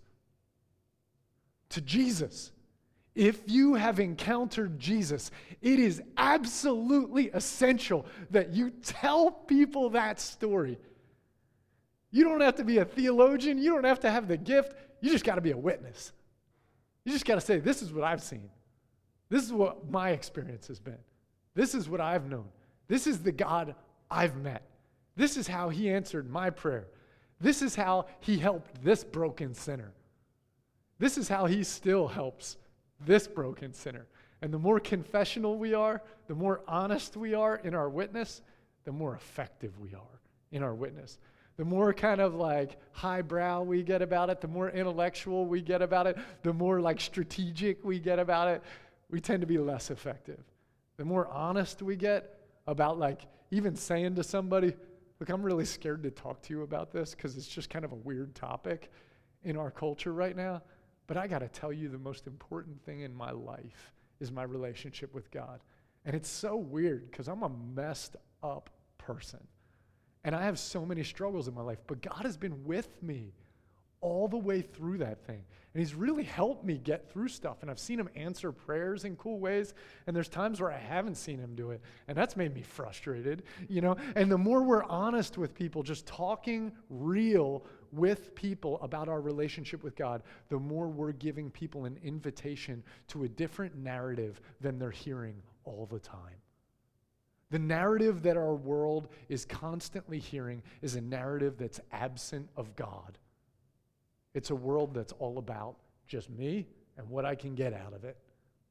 S2: to Jesus. If you have encountered Jesus, it is absolutely essential that you tell people that story. You don't have to be a theologian. You don't have to have the gift. You just got to be a witness. You just got to say, this is what I've seen. This is what my experience has been. This is what I've known. This is the God I've met. This is how he answered my prayer. This is how he helped this broken sinner. This is how he still helps this broken sinner. And the more confessional we are, the more honest we are in our witness, the more effective we are in our witness. The more kind of like highbrow we get about it, the more intellectual we get about it, the more like strategic we get about it, we tend to be less effective. The more honest we get about like even saying to somebody, look, I'm really scared to talk to you about this because it's just kind of a weird topic in our culture right now. But I got to tell you, the most important thing in my life is my relationship with God. And it's so weird because I'm a messed up person. And I have so many struggles in my life. But God has been with me all the way through that thing. And he's really helped me get through stuff. And I've seen him answer prayers in cool ways. And there's times where I haven't seen him do it. And that's made me frustrated, you know. And the more we're honest with people, just talking real with people about our relationship with God, the more we're giving people an invitation to a different narrative than they're hearing all the time. The narrative that our world is constantly hearing is a narrative that's absent of God. It's a world that's all about just me and what I can get out of it.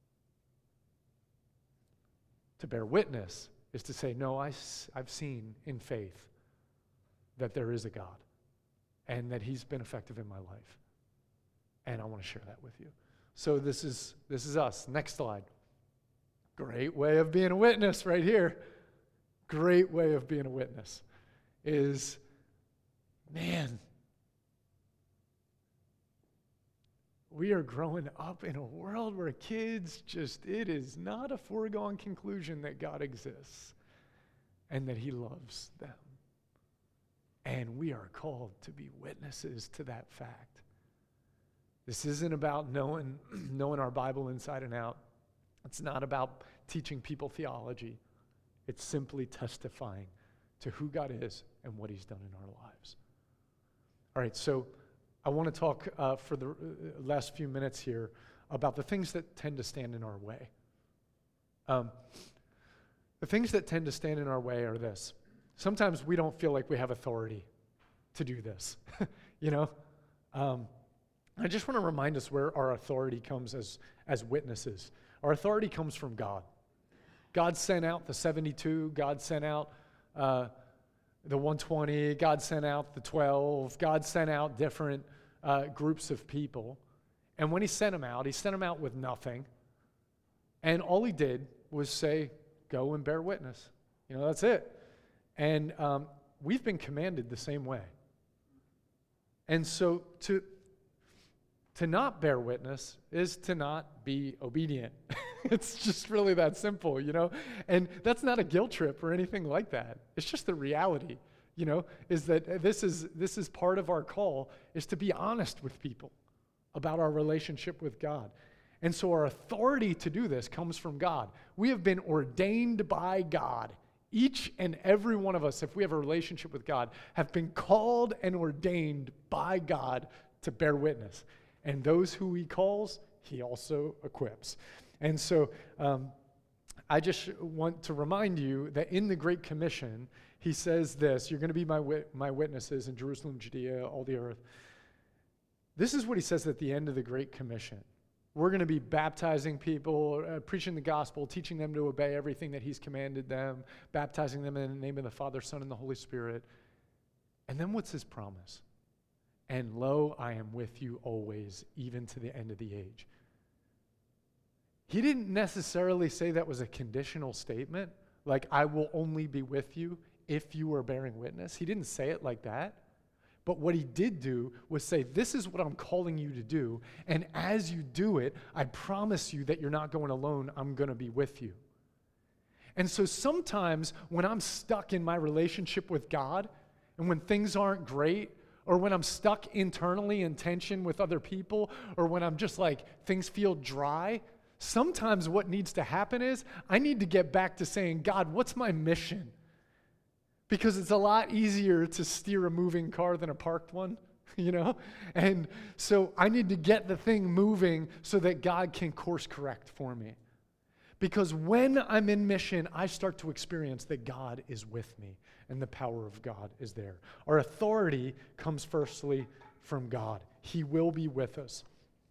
S2: To bear witness is to say, no, I, I've seen in faith that there is a God and that he's been effective in my life. And I want to share that with you. So this is this is us. Next slide. Great way of being a witness right here. Great way of being a witness is, man, we are growing up in a world where kids just, it is not a foregone conclusion that God exists and that he loves them. And we are called to be witnesses to that fact. This isn't about knowing, knowing our Bible inside and out. It's not about teaching people theology. It's simply testifying to who God is and what he's done in our lives. All right, so I want to talk uh, for the uh, last few minutes here about the things that tend to stand in our way. Um, the things that tend to stand in our way are this. Sometimes we don't feel like we have authority to do this, you know? Um, I just want to remind us where our authority comes as, as witnesses. Our authority comes from God. God sent out the seventy-two. God sent out uh, the one twenty. God sent out the twelve. God sent out different uh, groups of people. And when he sent them out, he sent them out with nothing. And all he did was say, go and bear witness. You know, that's it. And um, we've been commanded the same way. And so to to not bear witness is to not be obedient. It's just really that simple, you know? And that's not a guilt trip or anything like that. It's just the reality, you know, is that this is this is part of our call, is to be honest with people about our relationship with God. And so our authority to do this comes from God. We have been ordained by God. Each and every one of us, if we have a relationship with God, have been called and ordained by God to bear witness. And those who he calls, he also equips. And so um, I just want to remind you that in the Great Commission, he says this, you're going to be my wit- my witnesses in Jerusalem, Judea, all the earth. This is what he says at the end of the Great Commission. We're going to be baptizing people, uh, preaching the gospel, teaching them to obey everything that he's commanded them, baptizing them in the name of the Father, Son, and the Holy Spirit. And then what's his promise? And lo, I am with you always, even to the end of the age. He didn't necessarily say that was a conditional statement, like I will only be with you if you are bearing witness. He didn't say it like that. But what he did do was say, this is what I'm calling you to do, and as you do it, I promise you that you're not going alone, I'm going to be with you. And so sometimes when I'm stuck in my relationship with God, and when things aren't great, or when I'm stuck internally in tension with other people, or when I'm just like, things feel dry, sometimes what needs to happen is I need to get back to saying, God, what's my mission? Because it's a lot easier to steer a moving car than a parked one, you know? And so I need to get the thing moving so that God can course correct for me. Because when I'm in mission, I start to experience that God is with me and the power of God is there. Our authority comes firstly from God. He will be with us.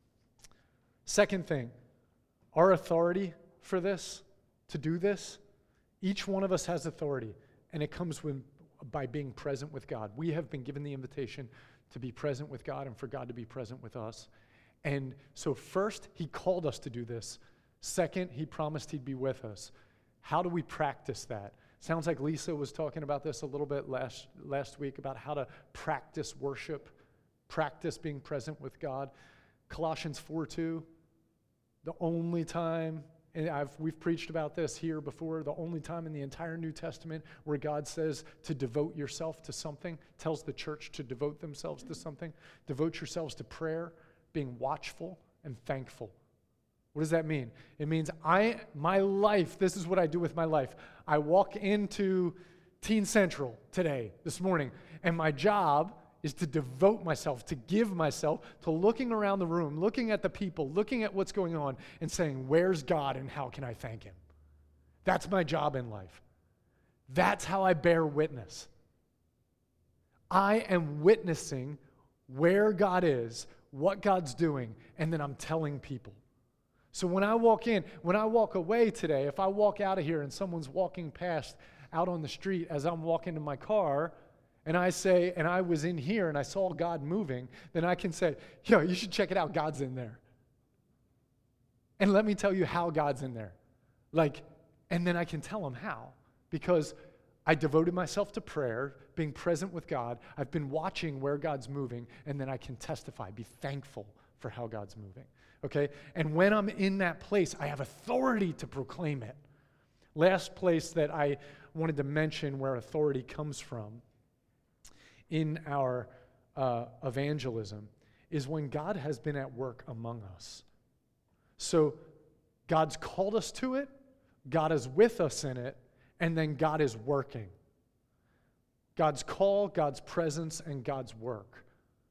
S2: Second thing, our authority for this, to do this, each one of us has authority, and it comes with, by being present with God. We have been given the invitation to be present with God and for God to be present with us. And so first, he called us to do this. Second, he promised he'd be with us. How do we practice that? Sounds like Lisa was talking about this a little bit last, last week, about how to practice worship, practice being present with God. Colossians four two, the only time, and I've, we've preached about this here before, the only time in the entire New Testament where God says to devote yourself to something, tells the church to devote themselves to something. Devote yourselves to prayer, being watchful and thankful. What does that mean? It means I, my life, this is what I do with my life. I walk into Teen Central today, this morning, and my job is to devote myself, to give myself to looking around the room, looking at the people, looking at what's going on, and saying, where's God and how can I thank him? That's my job in life. That's how I bear witness. I am witnessing where God is, what God's doing, and then I'm telling people. So when I walk in, when I walk away today, if I walk out of here and someone's walking past out on the street as I'm walking to my car, and I say, and I was in here and I saw God moving, then I can say, yo, you should check it out, God's in there. And let me tell you how God's in there. Like, and then I can tell them how. Because I devoted myself to prayer, being present with God. I've been watching where God's moving, and then I can testify, be thankful for how God's moving. Okay? And when I'm in that place, I have authority to proclaim it. Last place that I wanted to mention where authority comes from in our uh, evangelism is when God has been at work among us. So God's called us to it, God is with us in it, and then God is working. God's call, God's presence, and God's work.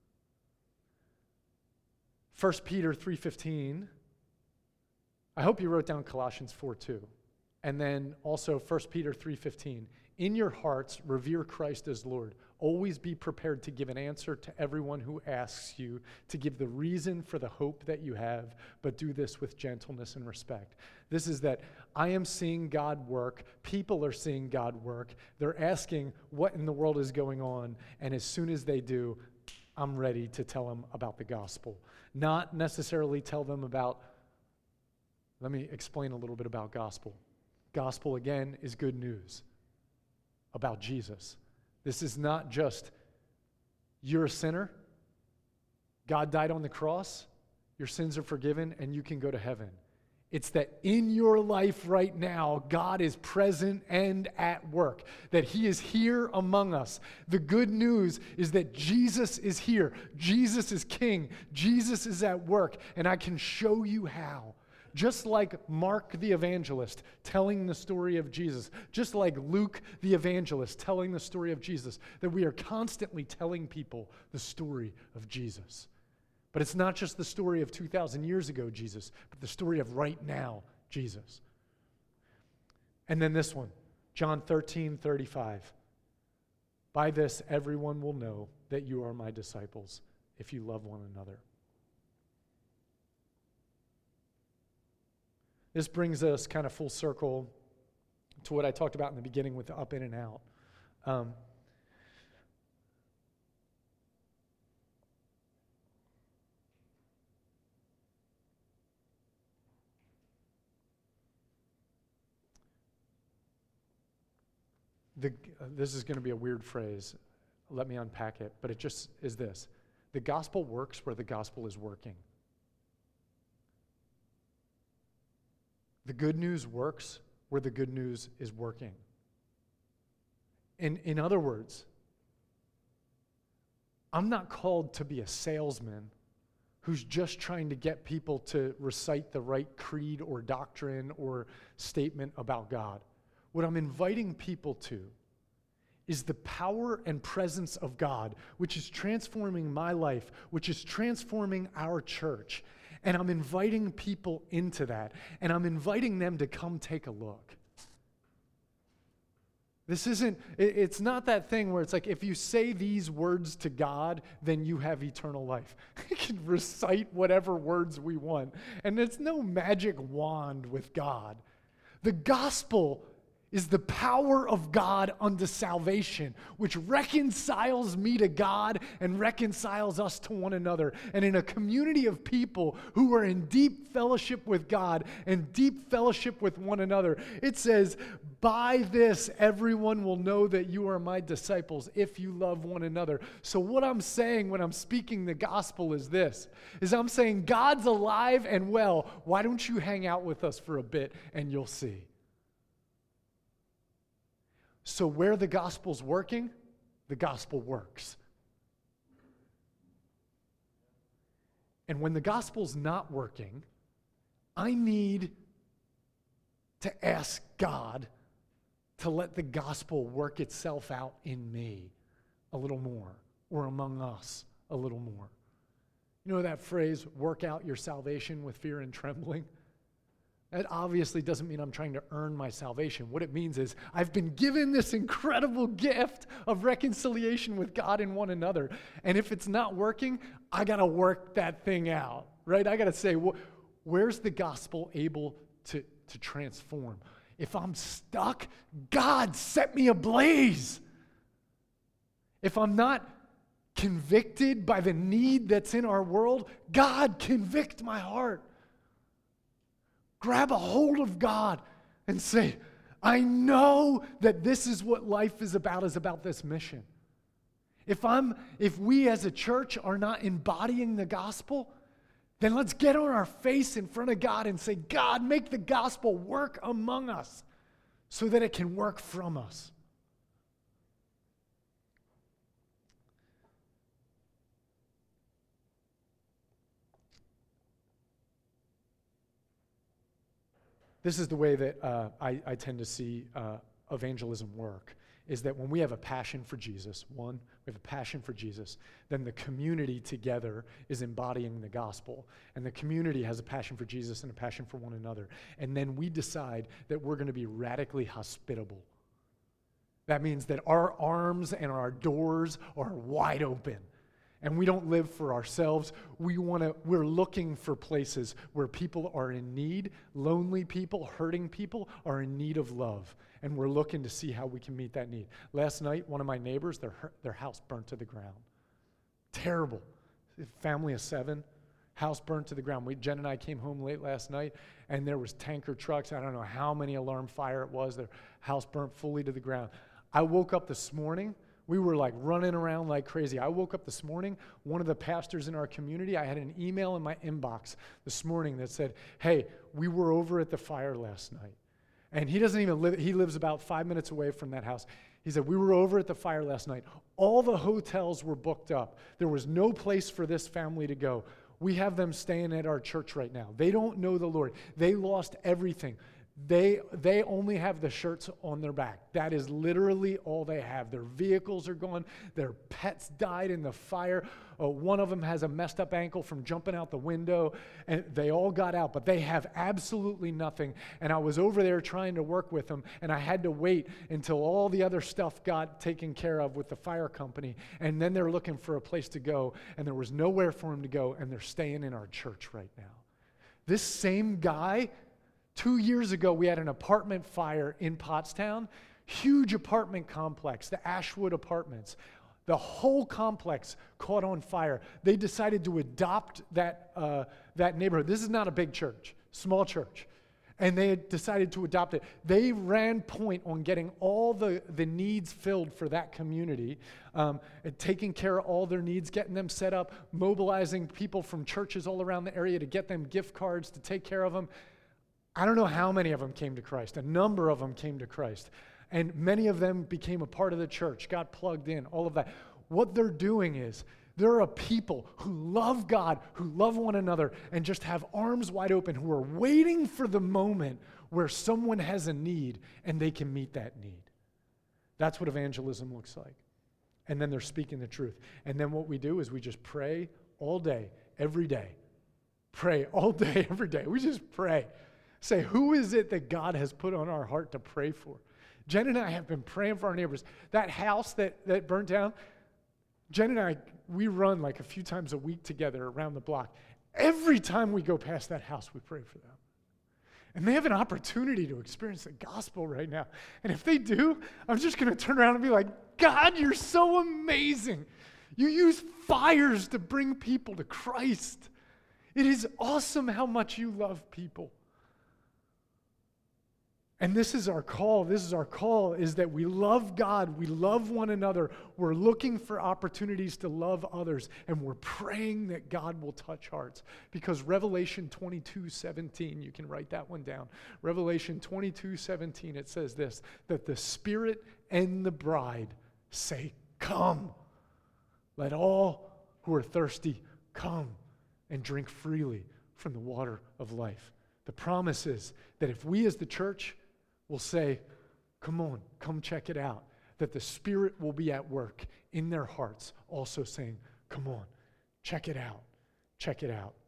S2: First Peter three fifteen. I hope you wrote down Colossians four two. And then also First Peter three fifteen. In your hearts, revere Christ as Lord. Always be prepared to give an answer to everyone who asks you, to give the reason for the hope that you have, but do this with gentleness and respect. This is that I am seeing God work. People are seeing God work. They're asking what in the world is going on, and as soon as they do, I'm ready to tell them about the gospel. Not necessarily tell them about, let me explain a little bit about gospel. Gospel, again, is good news about Jesus. This is not just, you're a sinner, God died on the cross, your sins are forgiven, and you can go to heaven. It's that in your life right now, God is present and at work, that he is here among us. The good news is that Jesus is here. Jesus is King. Jesus is at work, and I can show you how. Just like Mark the evangelist telling the story of Jesus, just like Luke the evangelist telling the story of Jesus, that we are constantly telling people the story of Jesus. But it's not just the story of two thousand years ago, Jesus, but the story of right now, Jesus. And then this one, John thirteen thirty-five. By this, everyone will know that you are my disciples if you love one another. This brings us kind of full circle to what I talked about in the beginning with the up, in, and out. Um, the, uh, this is going to be a weird phrase. Let me unpack it, but it just is this. The gospel works where the gospel is working. The good news works where the good news is working. In, in other words, I'm not called to be a salesman who's just trying to get people to recite the right creed or doctrine or statement about God. What I'm inviting people to is the power and presence of God, which is transforming my life, which is transforming our church. And I'm inviting people into that, and I'm inviting them to come take a look. This isn't, it, it's not that thing where it's like, if you say these words to God, then you have eternal life. We can recite whatever words we want, and it's no magic wand with God. The gospel is the power of God unto salvation, which reconciles me to God and reconciles us to one another. And in a community of people who are in deep fellowship with God and deep fellowship with one another, it says, by this everyone will know that you are my disciples if you love one another. So what I'm saying when I'm speaking the gospel is this, is I'm saying God's alive and well. Why don't you hang out with us for a bit and you'll see. So where the gospel's working, the gospel works. And when the gospel's not working, I need to ask God to let the gospel work itself out in me a little more, or among us a little more. You know that phrase, work out your salvation with fear and trembling? That obviously doesn't mean I'm trying to earn my salvation. What it means is I've been given this incredible gift of reconciliation with God and one another. And if it's not working, I got to work that thing out, right? I got to say, wh- where's the gospel able to, to transform? If I'm stuck, God, set me ablaze. If I'm not convicted by the need that's in our world, God, convict my heart. Grab a hold of God and say, I know that this is what life is about, is about this mission. If I'm, if we as a church are not embodying the gospel, then let's get on our face in front of God and say, God, make the gospel work among us so that it can work from us. This is the way that uh, I, I tend to see uh, evangelism work, is that when we have a passion for Jesus, one, we have a passion for Jesus, then the community together is embodying the gospel. And the community has a passion for Jesus and a passion for one another. And then we decide that we're going to be radically hospitable. That means that our arms and our doors are wide open. And we don't live for ourselves. We want to, we're looking for places where people are in need, lonely people, hurting people are in need of love. And we're looking to see how we can meet that need. Last night, one of my neighbors, their, their house burnt to the ground. Terrible. Family of seven, house burnt to the ground. We, Jen and I came home late last night, and there was tanker trucks. I don't know how many alarm fire it was. Their house burnt fully to the ground. I woke up this morning. We were like running around like crazy. I woke up this morning, one of the pastors in our community, I had an email in my inbox this morning that said, hey, we were over at the fire last night. And he doesn't even live, he lives about five minutes away from that house. He said, we were over at the fire last night. All the hotels were booked up. There was no place for this family to go. We have them staying at our church right now. They don't know the Lord. They lost everything. They, they only have the shirts on their back. That is literally all they have. Their vehicles are gone. Their pets died in the fire. Uh, one of them has a messed up ankle from jumping out the window, and they all got out, but they have absolutely nothing. And I was over there trying to work with them, and I had to wait until all the other stuff got taken care of with the fire company, and then they're looking for a place to go, and there was nowhere for them to go, and they're staying in our church right now. This same guy, two years ago, we had an apartment fire in Pottstown, huge apartment complex, the Ashwood Apartments. The whole complex caught on fire. They decided to adopt that, uh, that neighborhood. This is not a big church, small church. And they had decided to adopt it. They ran point on getting all the, the needs filled for that community, um, and taking care of all their needs, getting them set up, mobilizing people from churches all around the area to get them gift cards to take care of them. I don't know how many of them came to Christ. A number of them came to Christ. And many of them became a part of the church, got plugged in, all of that. What they're doing is, there are people who love God, who love one another, and just have arms wide open, who are waiting for the moment where someone has a need and they can meet that need. That's what evangelism looks like. And then they're speaking the truth. And then what we do is we just pray all day, every day. Pray all day, every day. We just pray. Say, who is it that God has put on our heart to pray for? Jen and I have been praying for our neighbors. That house that, that burnt down, Jen and I, we run like a few times a week together around the block. Every time we go past that house, we pray for them. And they have an opportunity to experience the gospel right now. And if they do, I'm just going to turn around and be like, God, you're so amazing. You use fires to bring people to Christ. It is awesome how much you love people. And this is our call. This is our call, is that we love God. We love one another. We're looking for opportunities to love others. And we're praying that God will touch hearts. Because Revelation twenty-two seventeen, you can write that one down. Revelation twenty-two seventeen, it says this, that the Spirit and the bride say, come. Let all who are thirsty come and drink freely from the water of life. The promise is that if we as the church will say, come on, come check it out, that the Spirit will be at work in their hearts, also saying, come on, check it out, check it out.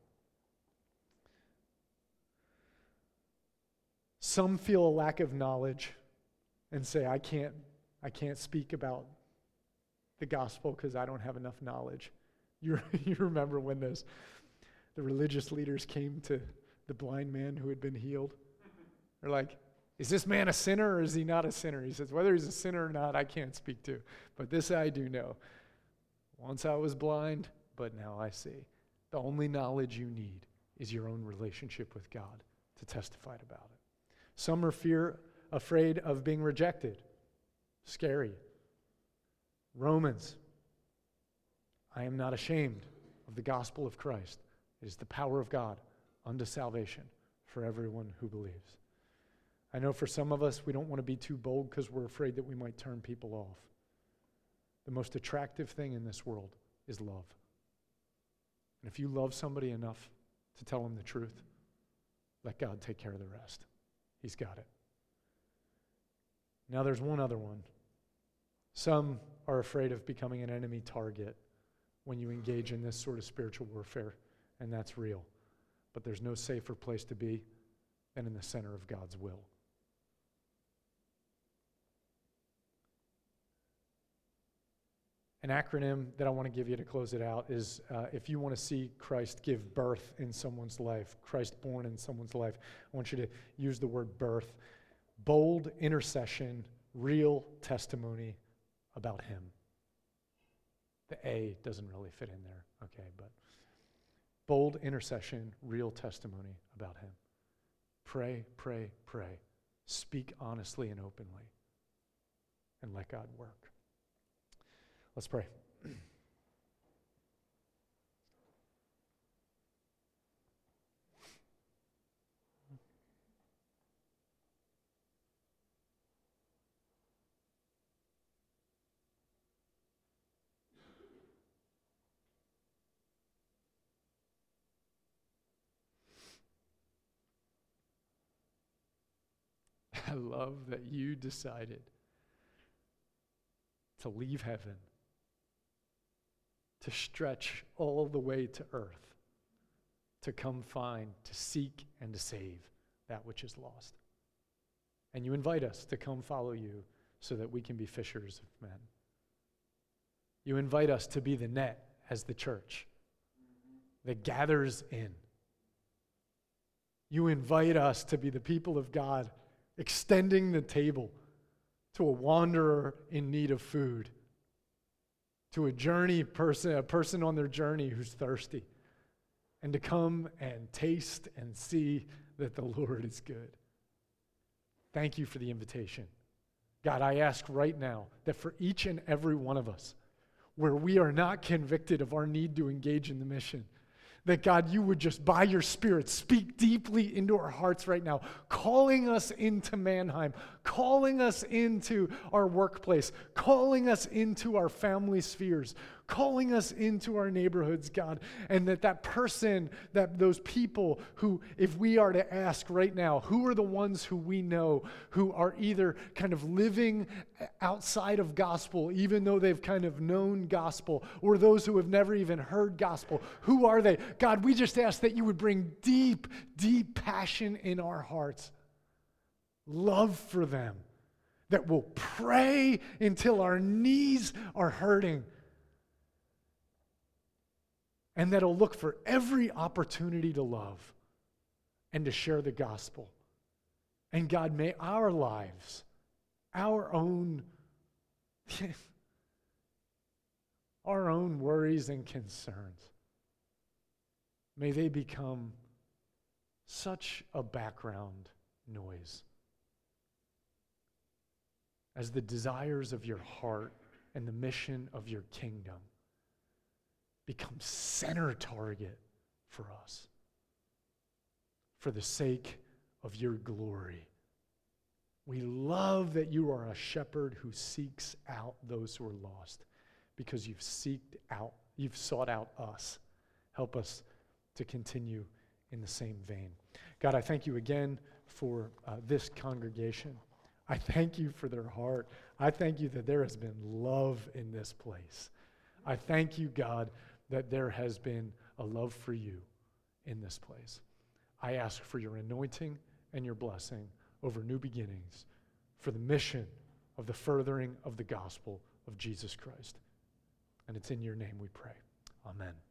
S2: Some feel a lack of knowledge and say, I can't, I can't speak about the gospel because I don't have enough knowledge. You, you remember when those, the religious leaders came to the blind man who had been healed? They're like, is this man a sinner or is he not a sinner? He says, whether he's a sinner or not, I can't speak to. But this I do know. Once I was blind, but now I see. The only knowledge you need is your own relationship with God to testify about it. Some are fear, afraid of being rejected. Scary. Romans, I am not ashamed of the gospel of Christ. It is the power of God unto salvation for everyone who believes. I know for some of us, we don't want to be too bold because we're afraid that we might turn people off. The most attractive thing in this world is love. And if you love somebody enough to tell them the truth, let God take care of the rest. He's got it. Now there's one other one. Some are afraid of becoming an enemy target when you engage in this sort of spiritual warfare, and that's real. But there's no safer place to be than in the center of God's will. An acronym that I want to give you to close it out is, uh, if you want to see Christ give birth in someone's life, Christ born in someone's life, I want you to use the word birth. Bold intercession, real testimony about him. The A doesn't really fit in there, okay, but bold intercession, real testimony about him. Pray, pray, pray. Speak honestly and openly, and let God work. Let's pray. I love that you decided to leave heaven, to stretch all the way to earth, to come find, to seek, and to save that which is lost. And you invite us to come follow you so that we can be fishers of men. You invite us to be the net as the church that gathers in. You invite us to be the people of God extending the table to a wanderer in need of food, to a journey person, a person on their journey who's thirsty, and to come and taste and see that the Lord is good. Thank you for the invitation. God, I ask right now that for each and every one of us, where we are not convicted of our need to engage in the mission, that God, you would just by your Spirit speak deeply into our hearts right now, calling us into Mannheim, calling us into our workplace, calling us into our family spheres, calling us into our neighborhoods, God, and that that person, that those people who, if we are to ask right now, who are the ones who we know who are either kind of living outside of gospel, even though they've kind of known gospel, or those who have never even heard gospel, who are they? God, we just ask that you would bring deep, deep passion in our hearts, love for them, that we'll pray until our knees are hurting, and that'll look for every opportunity to love and to share the gospel. And God, may our lives, our own, our own worries and concerns, may they become such a background noise as the desires of your heart and the mission of your kingdom become center target for us, for the sake of your glory. We love that you are a shepherd who seeks out those who are lost, because you've seeked out, you've sought out us. Help us to continue in the same vein. God, I thank you again for uh, this congregation. I thank you for their heart. I thank you that there has been love in this place. I thank you, God, that there has been a love for you in this place. I ask for your anointing and your blessing over New Beginnings for the mission of the furthering of the gospel of Jesus Christ. And it's in your name we pray. Amen.